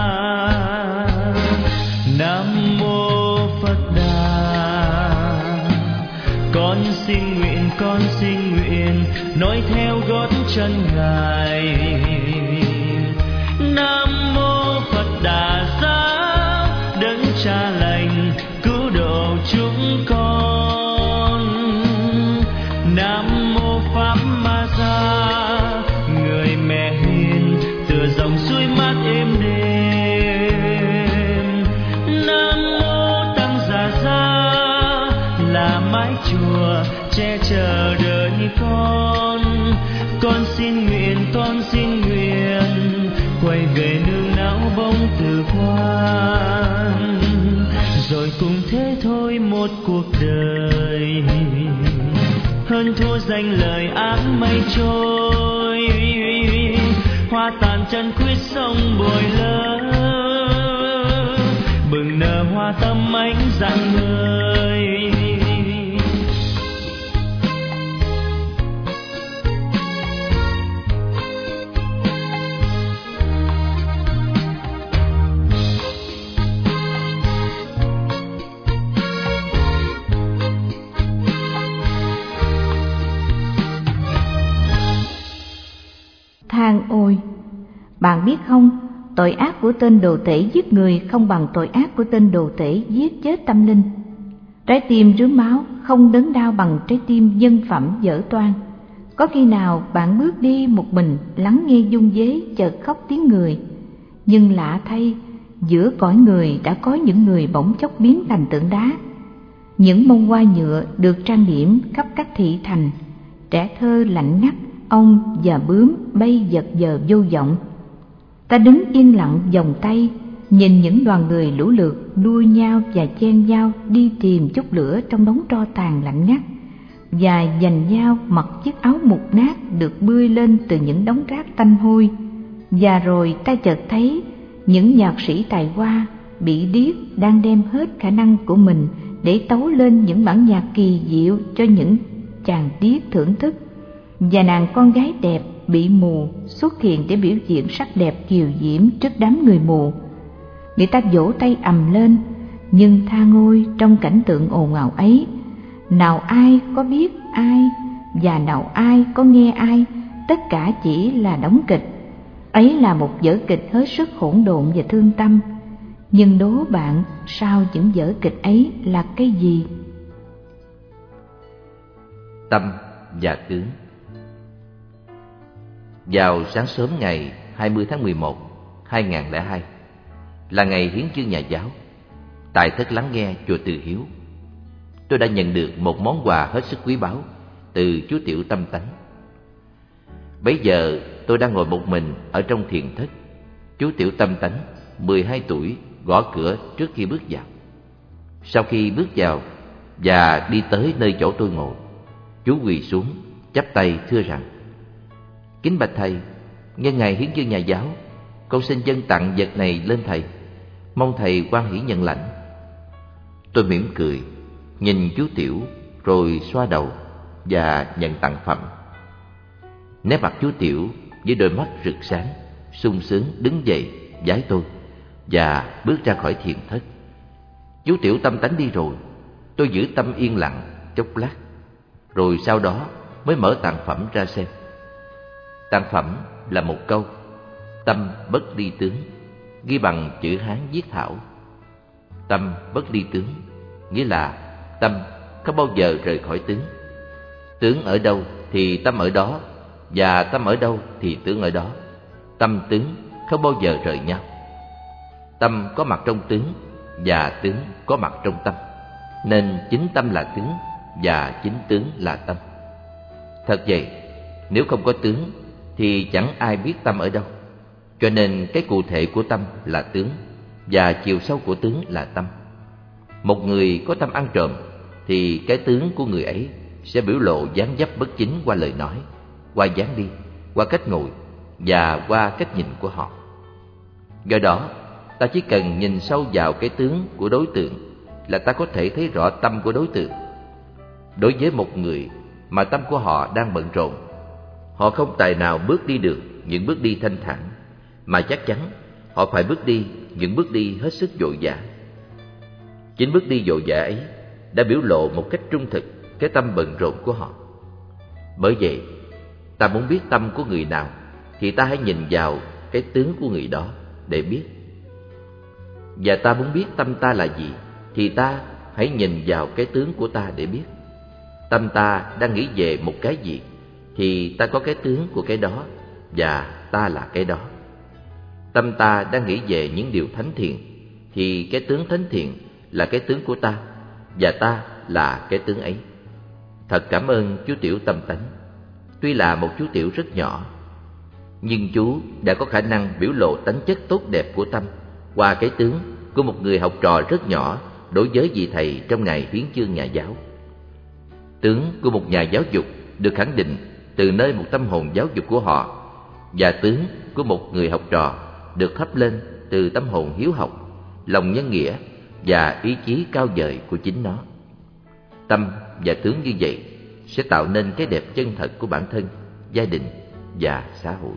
Nam mô Phật Đà. Con xin nguyện nói theo gót chân Ngài. Nam mô Phật Đà Giáo, đấng cha lành cứu độ chúng con. Nam mô Pháp mái chùa che chở đời con. Con xin nguyện quay về nương náu bóng từ quan, rồi cùng thế thôi một cuộc đời hơn thua danh lời áng mây trôi. Hoa tàn chân quyết sông bồi lỡ, bừng nở hoa tâm ánh rạng ngời. Than ôi! Bạn biết không, tội ác của tên đồ tể giết người không bằng tội ác của tên đồ tể giết chết tâm linh. Trái tim rướm máu không đớn đau bằng trái tim dân phẩm dở toan. Có khi nào bạn bước đi một mình lắng nghe dung dế chợt khóc tiếng người, nhưng lạ thay, giữa cõi người đã có những người bỗng chốc biến thành tượng đá. Những bông hoa nhựa được trang điểm khắp các thị thành, trẻ thơ lạnh ngắt, ong và bướm bay giật giờ vô vọng. Ta đứng yên lặng vòng tay, nhìn những đoàn người lũ lượt đua nhau và chen nhau đi tìm chút lửa trong đống tro tàn lạnh ngắt, và giành nhau mặc chiếc áo mục nát được bươi lên từ những đống rác tanh hôi. Và rồi ta chợt thấy những nhạc sĩ tài hoa bị điếc đang đem hết khả năng của mình để tấu lên những bản nhạc kỳ diệu cho những chàng điếc thưởng thức. Và nàng con gái đẹp bị mù xuất hiện để biểu diễn sắc đẹp kiều diễm trước đám người mù. Người ta vỗ tay ầm lên, nhưng tha ngôi trong cảnh tượng ồn ào ấy, nào ai có biết ai và nào ai có nghe ai, tất cả chỉ là đóng kịch. Ấy là một vở kịch hết sức hỗn độn và thương tâm. Nhưng đố bạn, sau những vở kịch ấy là cái gì? Tâm và tướng. Vào sáng sớm ngày 20 tháng 11, 2002 là ngày hiến chương nhà giáo, tại thất lắng nghe chùa Từ Hiếu, tôi đã nhận được một món quà hết sức quý báu từ chú Tiểu Tâm Tánh. Bấy giờ tôi đang ngồi một mình ở trong thiền thất. Chú Tiểu Tâm Tánh 12 tuổi gõ cửa trước khi bước vào. Sau khi bước vào và đi tới nơi chỗ tôi ngồi, chú quỳ xuống chắp tay thưa rằng: Kính bạch thầy, nhân ngày hiến chương nhà giáo, con xin dâng tặng vật này lên thầy, mong thầy hoan hỷ nhận lãnh. Tôi mỉm cười, nhìn chú Tiểu rồi xoa đầu và nhận tặng phẩm. Nét mặt chú Tiểu với đôi mắt rực sáng, sung sướng đứng dậy vái tôi và bước ra khỏi thiền thất. Chú Tiểu Tâm Tánh đi rồi, tôi giữ tâm yên lặng chốc lát, rồi sau đó mới mở tặng phẩm ra xem. Tặng phẩm là một câu: Tâm bất ly tướng, ghi bằng chữ Hán viết thảo. Tâm bất ly tướng nghĩa là tâm không bao giờ rời khỏi tướng. Tướng ở đâu thì tâm ở đó, và tâm ở đâu thì tướng ở đó. Tâm tướng không bao giờ rời nhau. Tâm có mặt trong tướng và tướng có mặt trong tâm, nên chính tâm là tướng và chính tướng là tâm. Thật vậy, nếu không có tướng thì chẳng ai biết tâm ở đâu. Cho nên cái cụ thể của tâm là tướng, và chiều sâu của tướng là tâm. Một người có tâm ăn trộm thì cái tướng của người ấy sẽ biểu lộ dáng dấp bất chính qua lời nói, qua dáng đi, qua cách ngồi và qua cách nhìn của họ. Do đó, ta chỉ cần nhìn sâu vào cái tướng của đối tượng là ta có thể thấy rõ tâm của đối tượng. Đối với một người mà tâm của họ đang bận rộn, họ không tài nào bước đi được những bước đi thanh thản, mà chắc chắn họ phải bước đi những bước đi hết sức vội vã. Chính bước đi vội vã ấy đã biểu lộ một cách trung thực cái tâm bận rộn của họ. Bởi vậy, ta muốn biết tâm của người nào thì ta hãy nhìn vào cái tướng của người đó để biết. Và ta muốn biết tâm ta là gì thì ta hãy nhìn vào cái tướng của ta để biết. Tâm ta đang nghĩ về một cái gì thì ta có cái tướng của cái đó, và ta là cái đó. Tâm ta đang nghĩ về những điều thánh thiện thì cái tướng thánh thiện là cái tướng của ta, và ta là cái tướng ấy. Thật cảm ơn chú Tiểu tâm tánh. Tuy là một chú Tiểu rất nhỏ, nhưng chú đã có khả năng biểu lộ tánh chất tốt đẹp của tâm qua cái tướng của một người học trò rất nhỏ đối với vị thầy trong ngày hiến chương nhà giáo. Tướng của một nhà giáo dục được khẳng định từ nơi một tâm hồn giáo dục của họ, và tướng của một người học trò được thắp lên từ tâm hồn hiếu học, lòng nhân nghĩa và ý chí cao vời của chính nó. Tâm và tướng như vậy sẽ tạo nên cái đẹp chân thật của bản thân, gia đình và xã hội.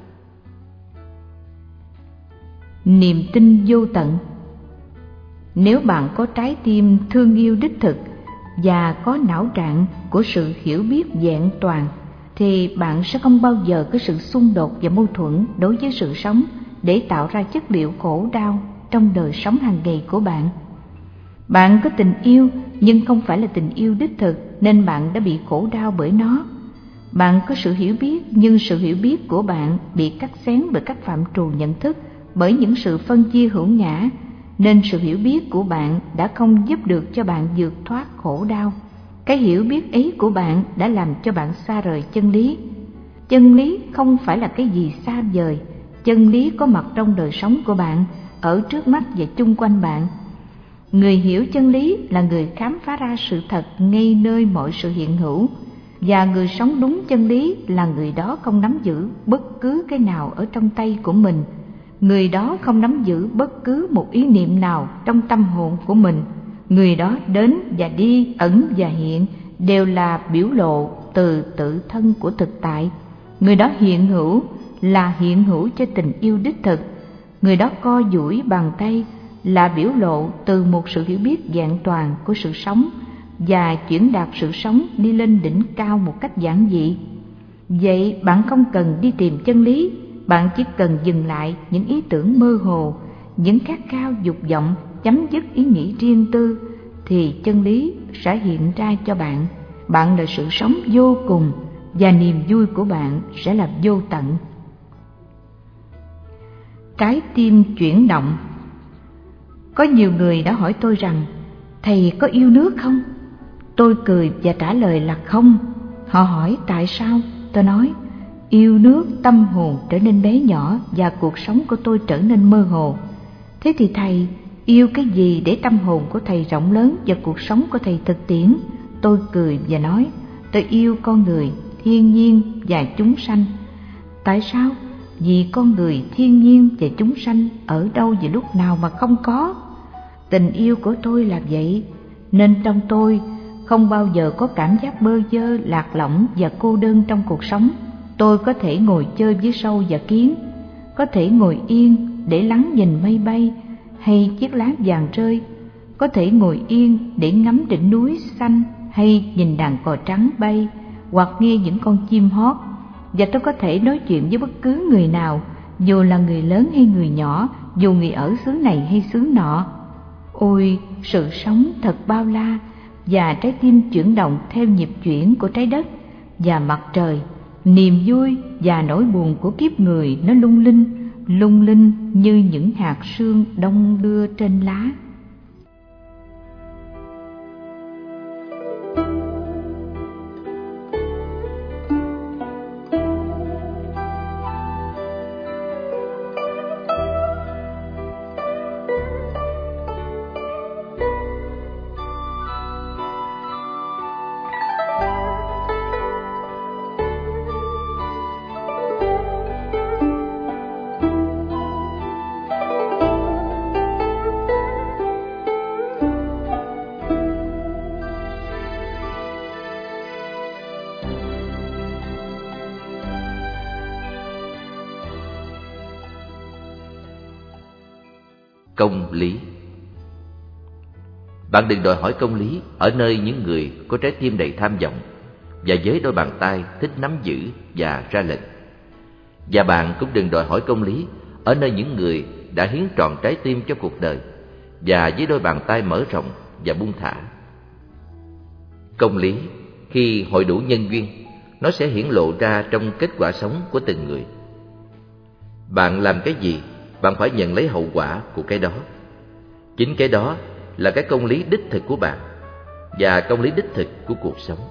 Niềm tin vô tận. Nếu bạn có trái tim thương yêu đích thực và có não trạng của sự hiểu biết vẹn toàn, thì bạn sẽ không bao giờ có sự xung đột và mâu thuẫn đối với sự sống để tạo ra chất liệu khổ đau trong đời sống hàng ngày của bạn. Bạn có tình yêu nhưng không phải là tình yêu đích thực, nên bạn đã bị khổ đau bởi nó. Bạn có sự hiểu biết nhưng sự hiểu biết của bạn bị cắt xén bởi các phạm trù nhận thức, bởi những sự phân chia hữu ngã, nên sự hiểu biết của bạn đã không giúp được cho bạn vượt thoát khổ đau. Cái hiểu biết ấy của bạn đã làm cho bạn xa rời chân lý. Chân lý không phải là cái gì xa vời. Chân lý có mặt trong đời sống của bạn, ở trước mắt và chung quanh bạn. Người hiểu chân lý là người khám phá ra sự thật ngay nơi mọi sự hiện hữu, và người sống đúng chân lý là người đó không nắm giữ bất cứ cái nào ở trong tay của mình. Người đó không nắm giữ bất cứ một ý niệm nào trong tâm hồn của mình. Người đó đến và đi, ẩn và hiện đều là biểu lộ từ tự thân của thực tại. Người đó hiện hữu là hiện hữu cho tình yêu đích thực. Người đó co duỗi bàn tay là biểu lộ từ một sự hiểu biết vẹn toàn của sự sống và chuyển đạt sự sống đi lên đỉnh cao một cách giản dị. Vậy bạn không cần đi tìm chân lý, bạn chỉ cần dừng lại những ý tưởng mơ hồ, những khát khao dục vọng, chấm dứt ý nghĩ riêng tư, thì chân lý sẽ hiện ra cho bạn. Bạn là sự sống vô cùng và niềm vui của bạn sẽ là vô tận. Trái tim chuyển động. Có nhiều người đã hỏi tôi rằng, thầy có yêu nước không? Tôi cười và trả lời là không. Họ hỏi tại sao? Tôi nói, yêu nước tâm hồn trở nên bé nhỏ và cuộc sống của tôi trở nên mơ hồ. Thế thì thầy yêu cái gì để tâm hồn của thầy rộng lớn và cuộc sống của thầy thực tiễn? Tôi cười và nói, tôi yêu con người, thiên nhiên và chúng sanh. Tại sao? Vì con người, thiên nhiên và chúng sanh ở đâu và lúc nào mà không có. Tình yêu của tôi là vậy, nên trong tôi không bao giờ có cảm giác bơ vơ, lạc lõng và cô đơn trong cuộc sống. Tôi có thể ngồi chơi với sâu và kiến, có thể ngồi yên để lắng nhìn mây bay hay chiếc lá vàng rơi, có thể ngồi yên để ngắm đỉnh núi xanh hay nhìn đàn cò trắng bay, hoặc nghe những con chim hót. Và tôi có thể nói chuyện với bất cứ người nào, dù là người lớn hay người nhỏ, dù người ở xứ này hay xứ nọ. Ôi, sự sống thật bao la, và trái tim chuyển động theo nhịp chuyển của trái đất và mặt trời. Niềm vui và nỗi buồn của kiếp người nó lung linh như những hạt sương đong đưa trên lá. Công lý. Bạn đừng đòi hỏi công lý ở nơi những người có trái tim đầy tham vọng và với đôi bàn tay thích nắm giữ và ra lệnh. Và bạn cũng đừng đòi hỏi công lý ở nơi những người đã hiến trọn trái tim cho cuộc đời và với đôi bàn tay mở rộng và buông thả. Công lý khi hội đủ nhân duyên, nó sẽ hiển lộ ra trong kết quả sống của từng người. Bạn làm cái gì, bạn phải nhận lấy hậu quả của cái đó. Chính cái đó là cái công lý đích thực của bạn. và công lý đích thực của cuộc sống.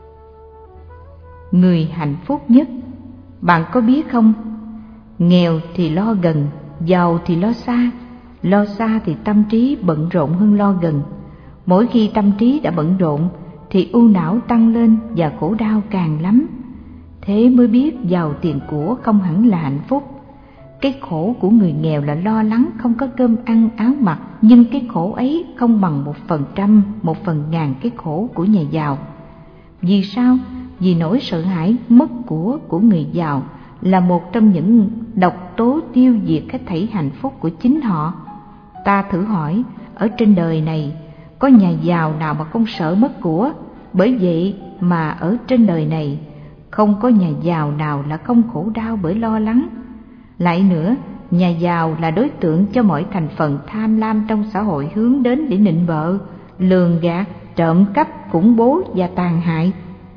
Người hạnh phúc nhất, bạn có biết không? Nghèo thì lo gần, giàu thì lo xa thì tâm trí bận rộn hơn lo gần. Mỗi khi tâm trí đã bận rộn thì ưu não tăng lên và khổ đau càng lắm. Thế mới biết giàu tiền của không hẳn là hạnh phúc. Cái khổ của người nghèo là lo lắng không có cơm ăn áo mặc, nhưng cái khổ ấy không bằng 1%, 1/1000 cái khổ của nhà giàu. Vì sao? Vì nỗi sợ hãi mất của người giàu là một trong những độc tố tiêu diệt hết thảy hạnh phúc của chính họ. Ta thử hỏi, ở trên đời này có nhà giàu nào mà không sợ mất của? Bởi vậy mà ở trên đời này không có nhà giàu nào là không khổ đau bởi lo lắng. Lại nữa, nhà giàu là đối tượng cho mọi thành phần tham lam trong xã hội hướng đến để nịnh bợ, lường gạt, trộm cắp, khủng bố và tàn hại.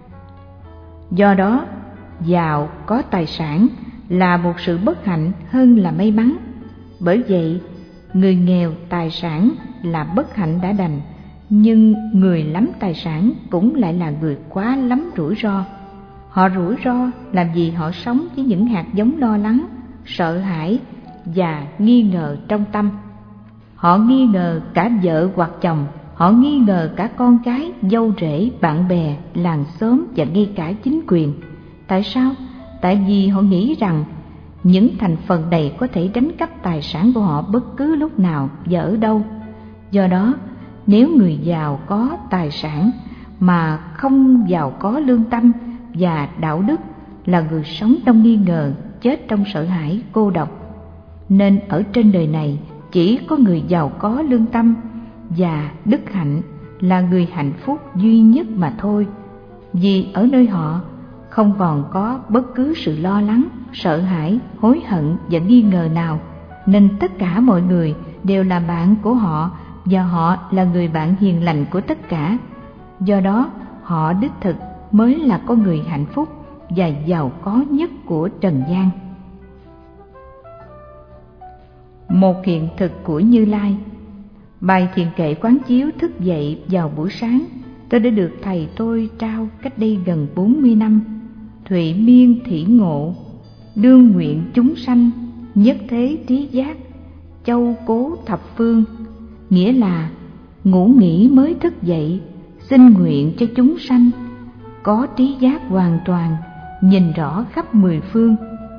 Do đó, giàu có tài sản là một sự bất hạnh hơn là may mắn. Bởi vậy, người nghèo tài sản là bất hạnh đã đành, nhưng người lắm tài sản cũng lại là người quá lắm rủi ro. Họ rủi ro làm vì họ sống với những hạt giống lo lắng, sợ hãi và nghi ngờ trong tâm. Họ nghi ngờ cả vợ hoặc chồng, họ nghi ngờ cả con cái, dâu rể, bạn bè, làng xóm và ngay cả chính quyền. Tại sao? Tại vì họ nghĩ rằng những thành phần này có thể đánh cắp tài sản của họ bất cứ lúc nào và ở đâu. Do đó, nếu người giàu có tài sản mà không giàu có lương tâm và đạo đức là người sống trong nghi ngờ, chết trong sợ hãi, cô độc. Nên ở trên đời này chỉ có người giàu có lương tâm và đức hạnh là người hạnh phúc duy nhất mà thôi. Vì ở nơi họ không còn có bất cứ sự lo lắng, sợ hãi, hối hận và nghi ngờ nào, nên tất cả mọi người đều là bạn của họ và họ là người bạn hiền lành của tất cả. Do đó, họ đích thực mới là con người hạnh phúc và giàu có nhất của trần gian. Một hiện thực của Như Lai. Bài thiền kệ quán chiếu thức dậy vào buổi sáng, tôi đã được thầy tôi trao cách đây gần 40 năm. Thụy miên thỉ ngộ, đương nguyện chúng sanh, nhất thế trí giác, châu cố thập phương. Nghĩa là ngủ nghỉ mới thức dậy, xin nguyện cho chúng sanh có trí giác hoàn toàn, nhìn rõ khắp 10 phương.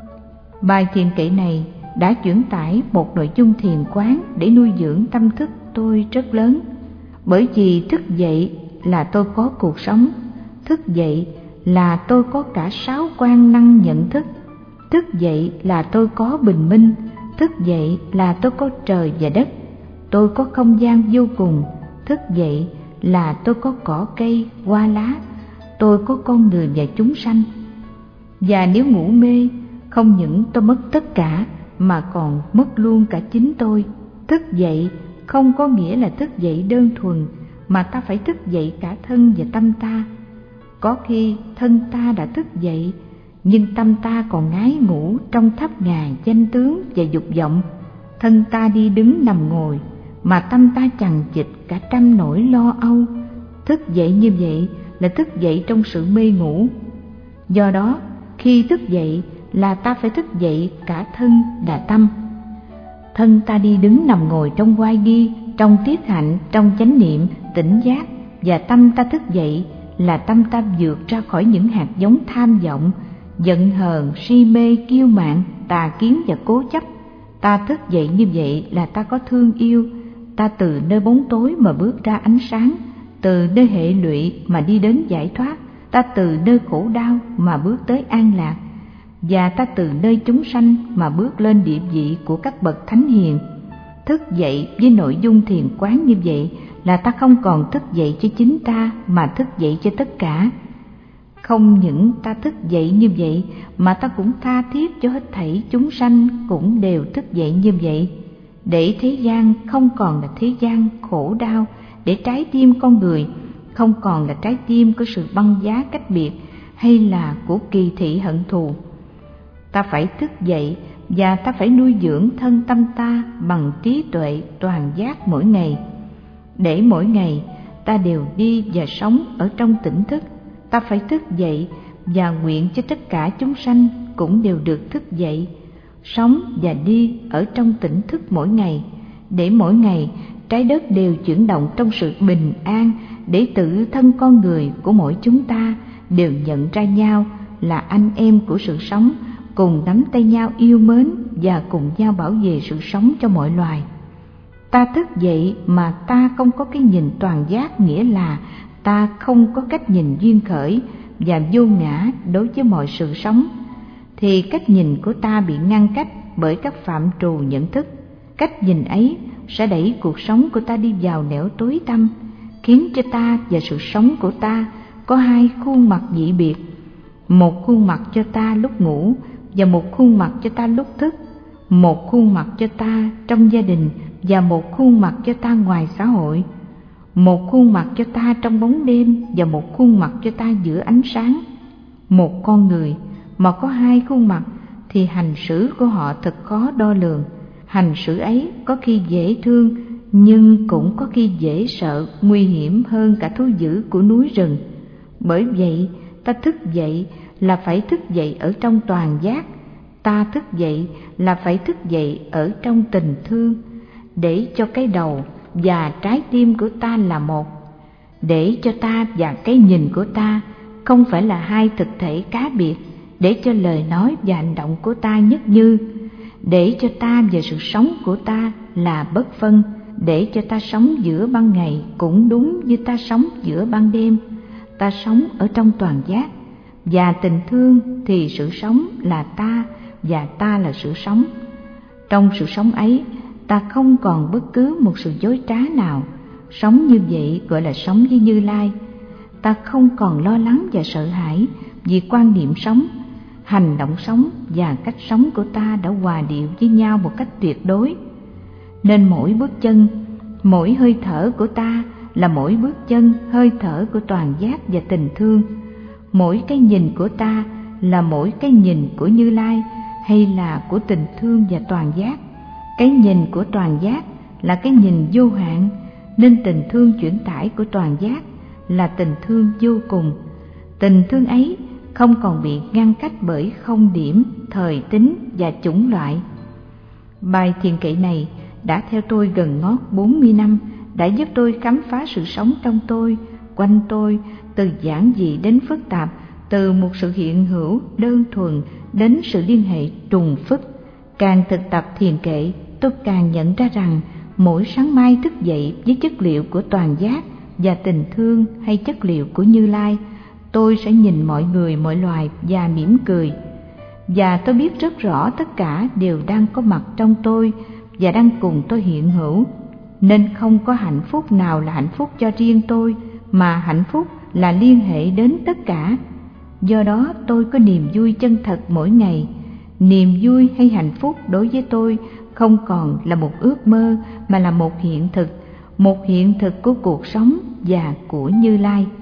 Bài thiền kệ này đã chuyển tải một nội dung thiền quán để nuôi dưỡng tâm thức tôi rất lớn. Bởi vì thức dậy là tôi có cuộc sống, thức dậy là tôi có cả 6 quan năng nhận thức, thức dậy là tôi có bình minh, thức dậy là tôi có trời và đất, tôi có không gian vô cùng, thức dậy là tôi có cỏ cây, hoa lá, tôi có con người và chúng sanh. Và nếu ngủ mê, không những tôi mất tất cả mà còn mất luôn cả chính tôi. Thức dậy không có nghĩa là thức dậy đơn thuần, mà ta phải thức dậy cả thân và tâm ta. Có khi thân ta đã thức dậy, nhưng tâm ta còn ngái ngủ trong thấp ngà danh tướng và dục vọng. Thân ta đi đứng nằm ngồi, mà tâm ta chằng chịt cả trăm nỗi lo âu. Thức dậy như vậy là thức dậy trong sự mê ngủ. Do đó, khi thức dậy là ta phải thức dậy cả thân và tâm. Thân ta đi đứng nằm ngồi trong oai nghi, trong tiết hạnh, trong chánh niệm, tỉnh giác, và tâm ta thức dậy là tâm ta vượt ra khỏi những hạt giống tham vọng, giận hờn, si mê, kiêu mạn, tà kiến và cố chấp. Ta thức dậy như vậy là ta có thương yêu, ta từ nơi bóng tối mà bước ra ánh sáng, từ nơi hệ lụy mà đi đến giải thoát, ta từ nơi khổ đau mà bước tới an lạc, và ta từ nơi chúng sanh mà bước lên địa vị của các bậc thánh hiền. Thức dậy với nội dung thiền quán như vậy là ta không còn thức dậy cho chính ta mà thức dậy cho tất cả. Không những ta thức dậy như vậy mà ta cũng tha thiết cho hết thảy chúng sanh cũng đều thức dậy như vậy, để thế gian không còn là thế gian khổ đau, để trái tim con người không còn là trái tim của sự băng giá cách biệt hay là của kỳ thị hận thù. Ta phải thức dậy và ta phải nuôi dưỡng thân tâm ta bằng trí tuệ toàn giác mỗi ngày, để mỗi ngày ta đều đi và sống ở trong tỉnh thức. Ta phải thức dậy và nguyện cho tất cả chúng sanh cũng đều được thức dậy, sống và đi ở trong tỉnh thức mỗi ngày, để mỗi ngày trái đất đều chuyển động trong sự bình an, để tự thân con người của mỗi chúng ta đều nhận ra nhau là anh em của sự sống, cùng nắm tay nhau yêu mến và cùng nhau bảo vệ sự sống cho mọi loài. Ta thức dậy mà ta không có cái nhìn toàn giác, nghĩa là ta không có cách nhìn duyên khởi và vô ngã đối với mọi sự sống, thì cách nhìn của ta bị ngăn cách bởi các phạm trù nhận thức. Cách nhìn ấy sẽ đẩy cuộc sống của ta đi vào nẻo tối tăm, khiến cho ta và sự sống của ta có hai khuôn mặt dị biệt, một khuôn mặt cho ta lúc ngủ và một khuôn mặt cho ta lúc thức, một khuôn mặt cho ta trong gia đình và một khuôn mặt cho ta ngoài xã hội, một khuôn mặt cho ta trong bóng đêm và một khuôn mặt cho ta giữa ánh sáng. Một con người mà có hai khuôn mặt thì hành xử của họ thật khó đo lường. Hành xử ấy có khi dễ thương nhưng cũng có khi dễ sợ, nguy hiểm hơn cả thú dữ của núi rừng. Bởi vậy ta thức dậy là phải thức dậy ở trong toàn giác. Ta thức dậy là phải thức dậy ở trong tình thương, để cho cái đầu và trái tim của ta là một, để cho ta và cái nhìn của ta không phải là hai thực thể cá biệt, để cho lời nói và hành động của ta nhất như, để cho ta và sự sống của ta là bất phân, để cho ta sống giữa ban ngày cũng đúng như ta sống giữa ban đêm. Ta sống ở trong toàn giác, và tình thương thì sự sống là ta và ta là sự sống. Trong sự sống ấy, ta không còn bất cứ một sự dối trá nào. Sống như vậy gọi là sống với Như Lai. Ta không còn lo lắng và sợ hãi vì quan niệm sống. Hành động sống và cách sống của ta đã hòa điệu với nhau một cách tuyệt đối. Nên mỗi bước chân, mỗi hơi thở của ta là mỗi bước chân, hơi thở của toàn giác và tình thương. Mỗi cái nhìn của ta là mỗi cái nhìn của Như Lai hay là của tình thương và toàn giác. Cái nhìn của toàn giác là cái nhìn vô hạn, nên tình thương chuyển tải của toàn giác là tình thương vô cùng. Tình thương ấy không còn bị ngăn cách bởi không điểm, thời tính và chủng loại. Bài thiền kệ này đã theo tôi gần ngót 40 năm, đã giúp tôi khám phá sự sống trong tôi, quanh tôi, từ giản dị đến phức tạp, từ một sự hiện hữu đơn thuần đến sự liên hệ trùng phức. Càng thực tập thiền kệ, tôi càng nhận ra rằng mỗi sáng mai thức dậy với chất liệu của toàn giác và tình thương hay chất liệu của Như Lai, tôi sẽ nhìn mọi người mọi loài và mỉm cười. Và tôi biết rất rõ tất cả đều đang có mặt trong tôi và đang cùng tôi hiện hữu. Nên không có hạnh phúc nào là hạnh phúc cho riêng tôi, mà hạnh phúc là liên hệ đến tất cả. Do đó tôi có niềm vui chân thật mỗi ngày. Niềm vui hay hạnh phúc đối với tôi không còn là một ước mơ mà là một hiện thực của cuộc sống và của Như Lai.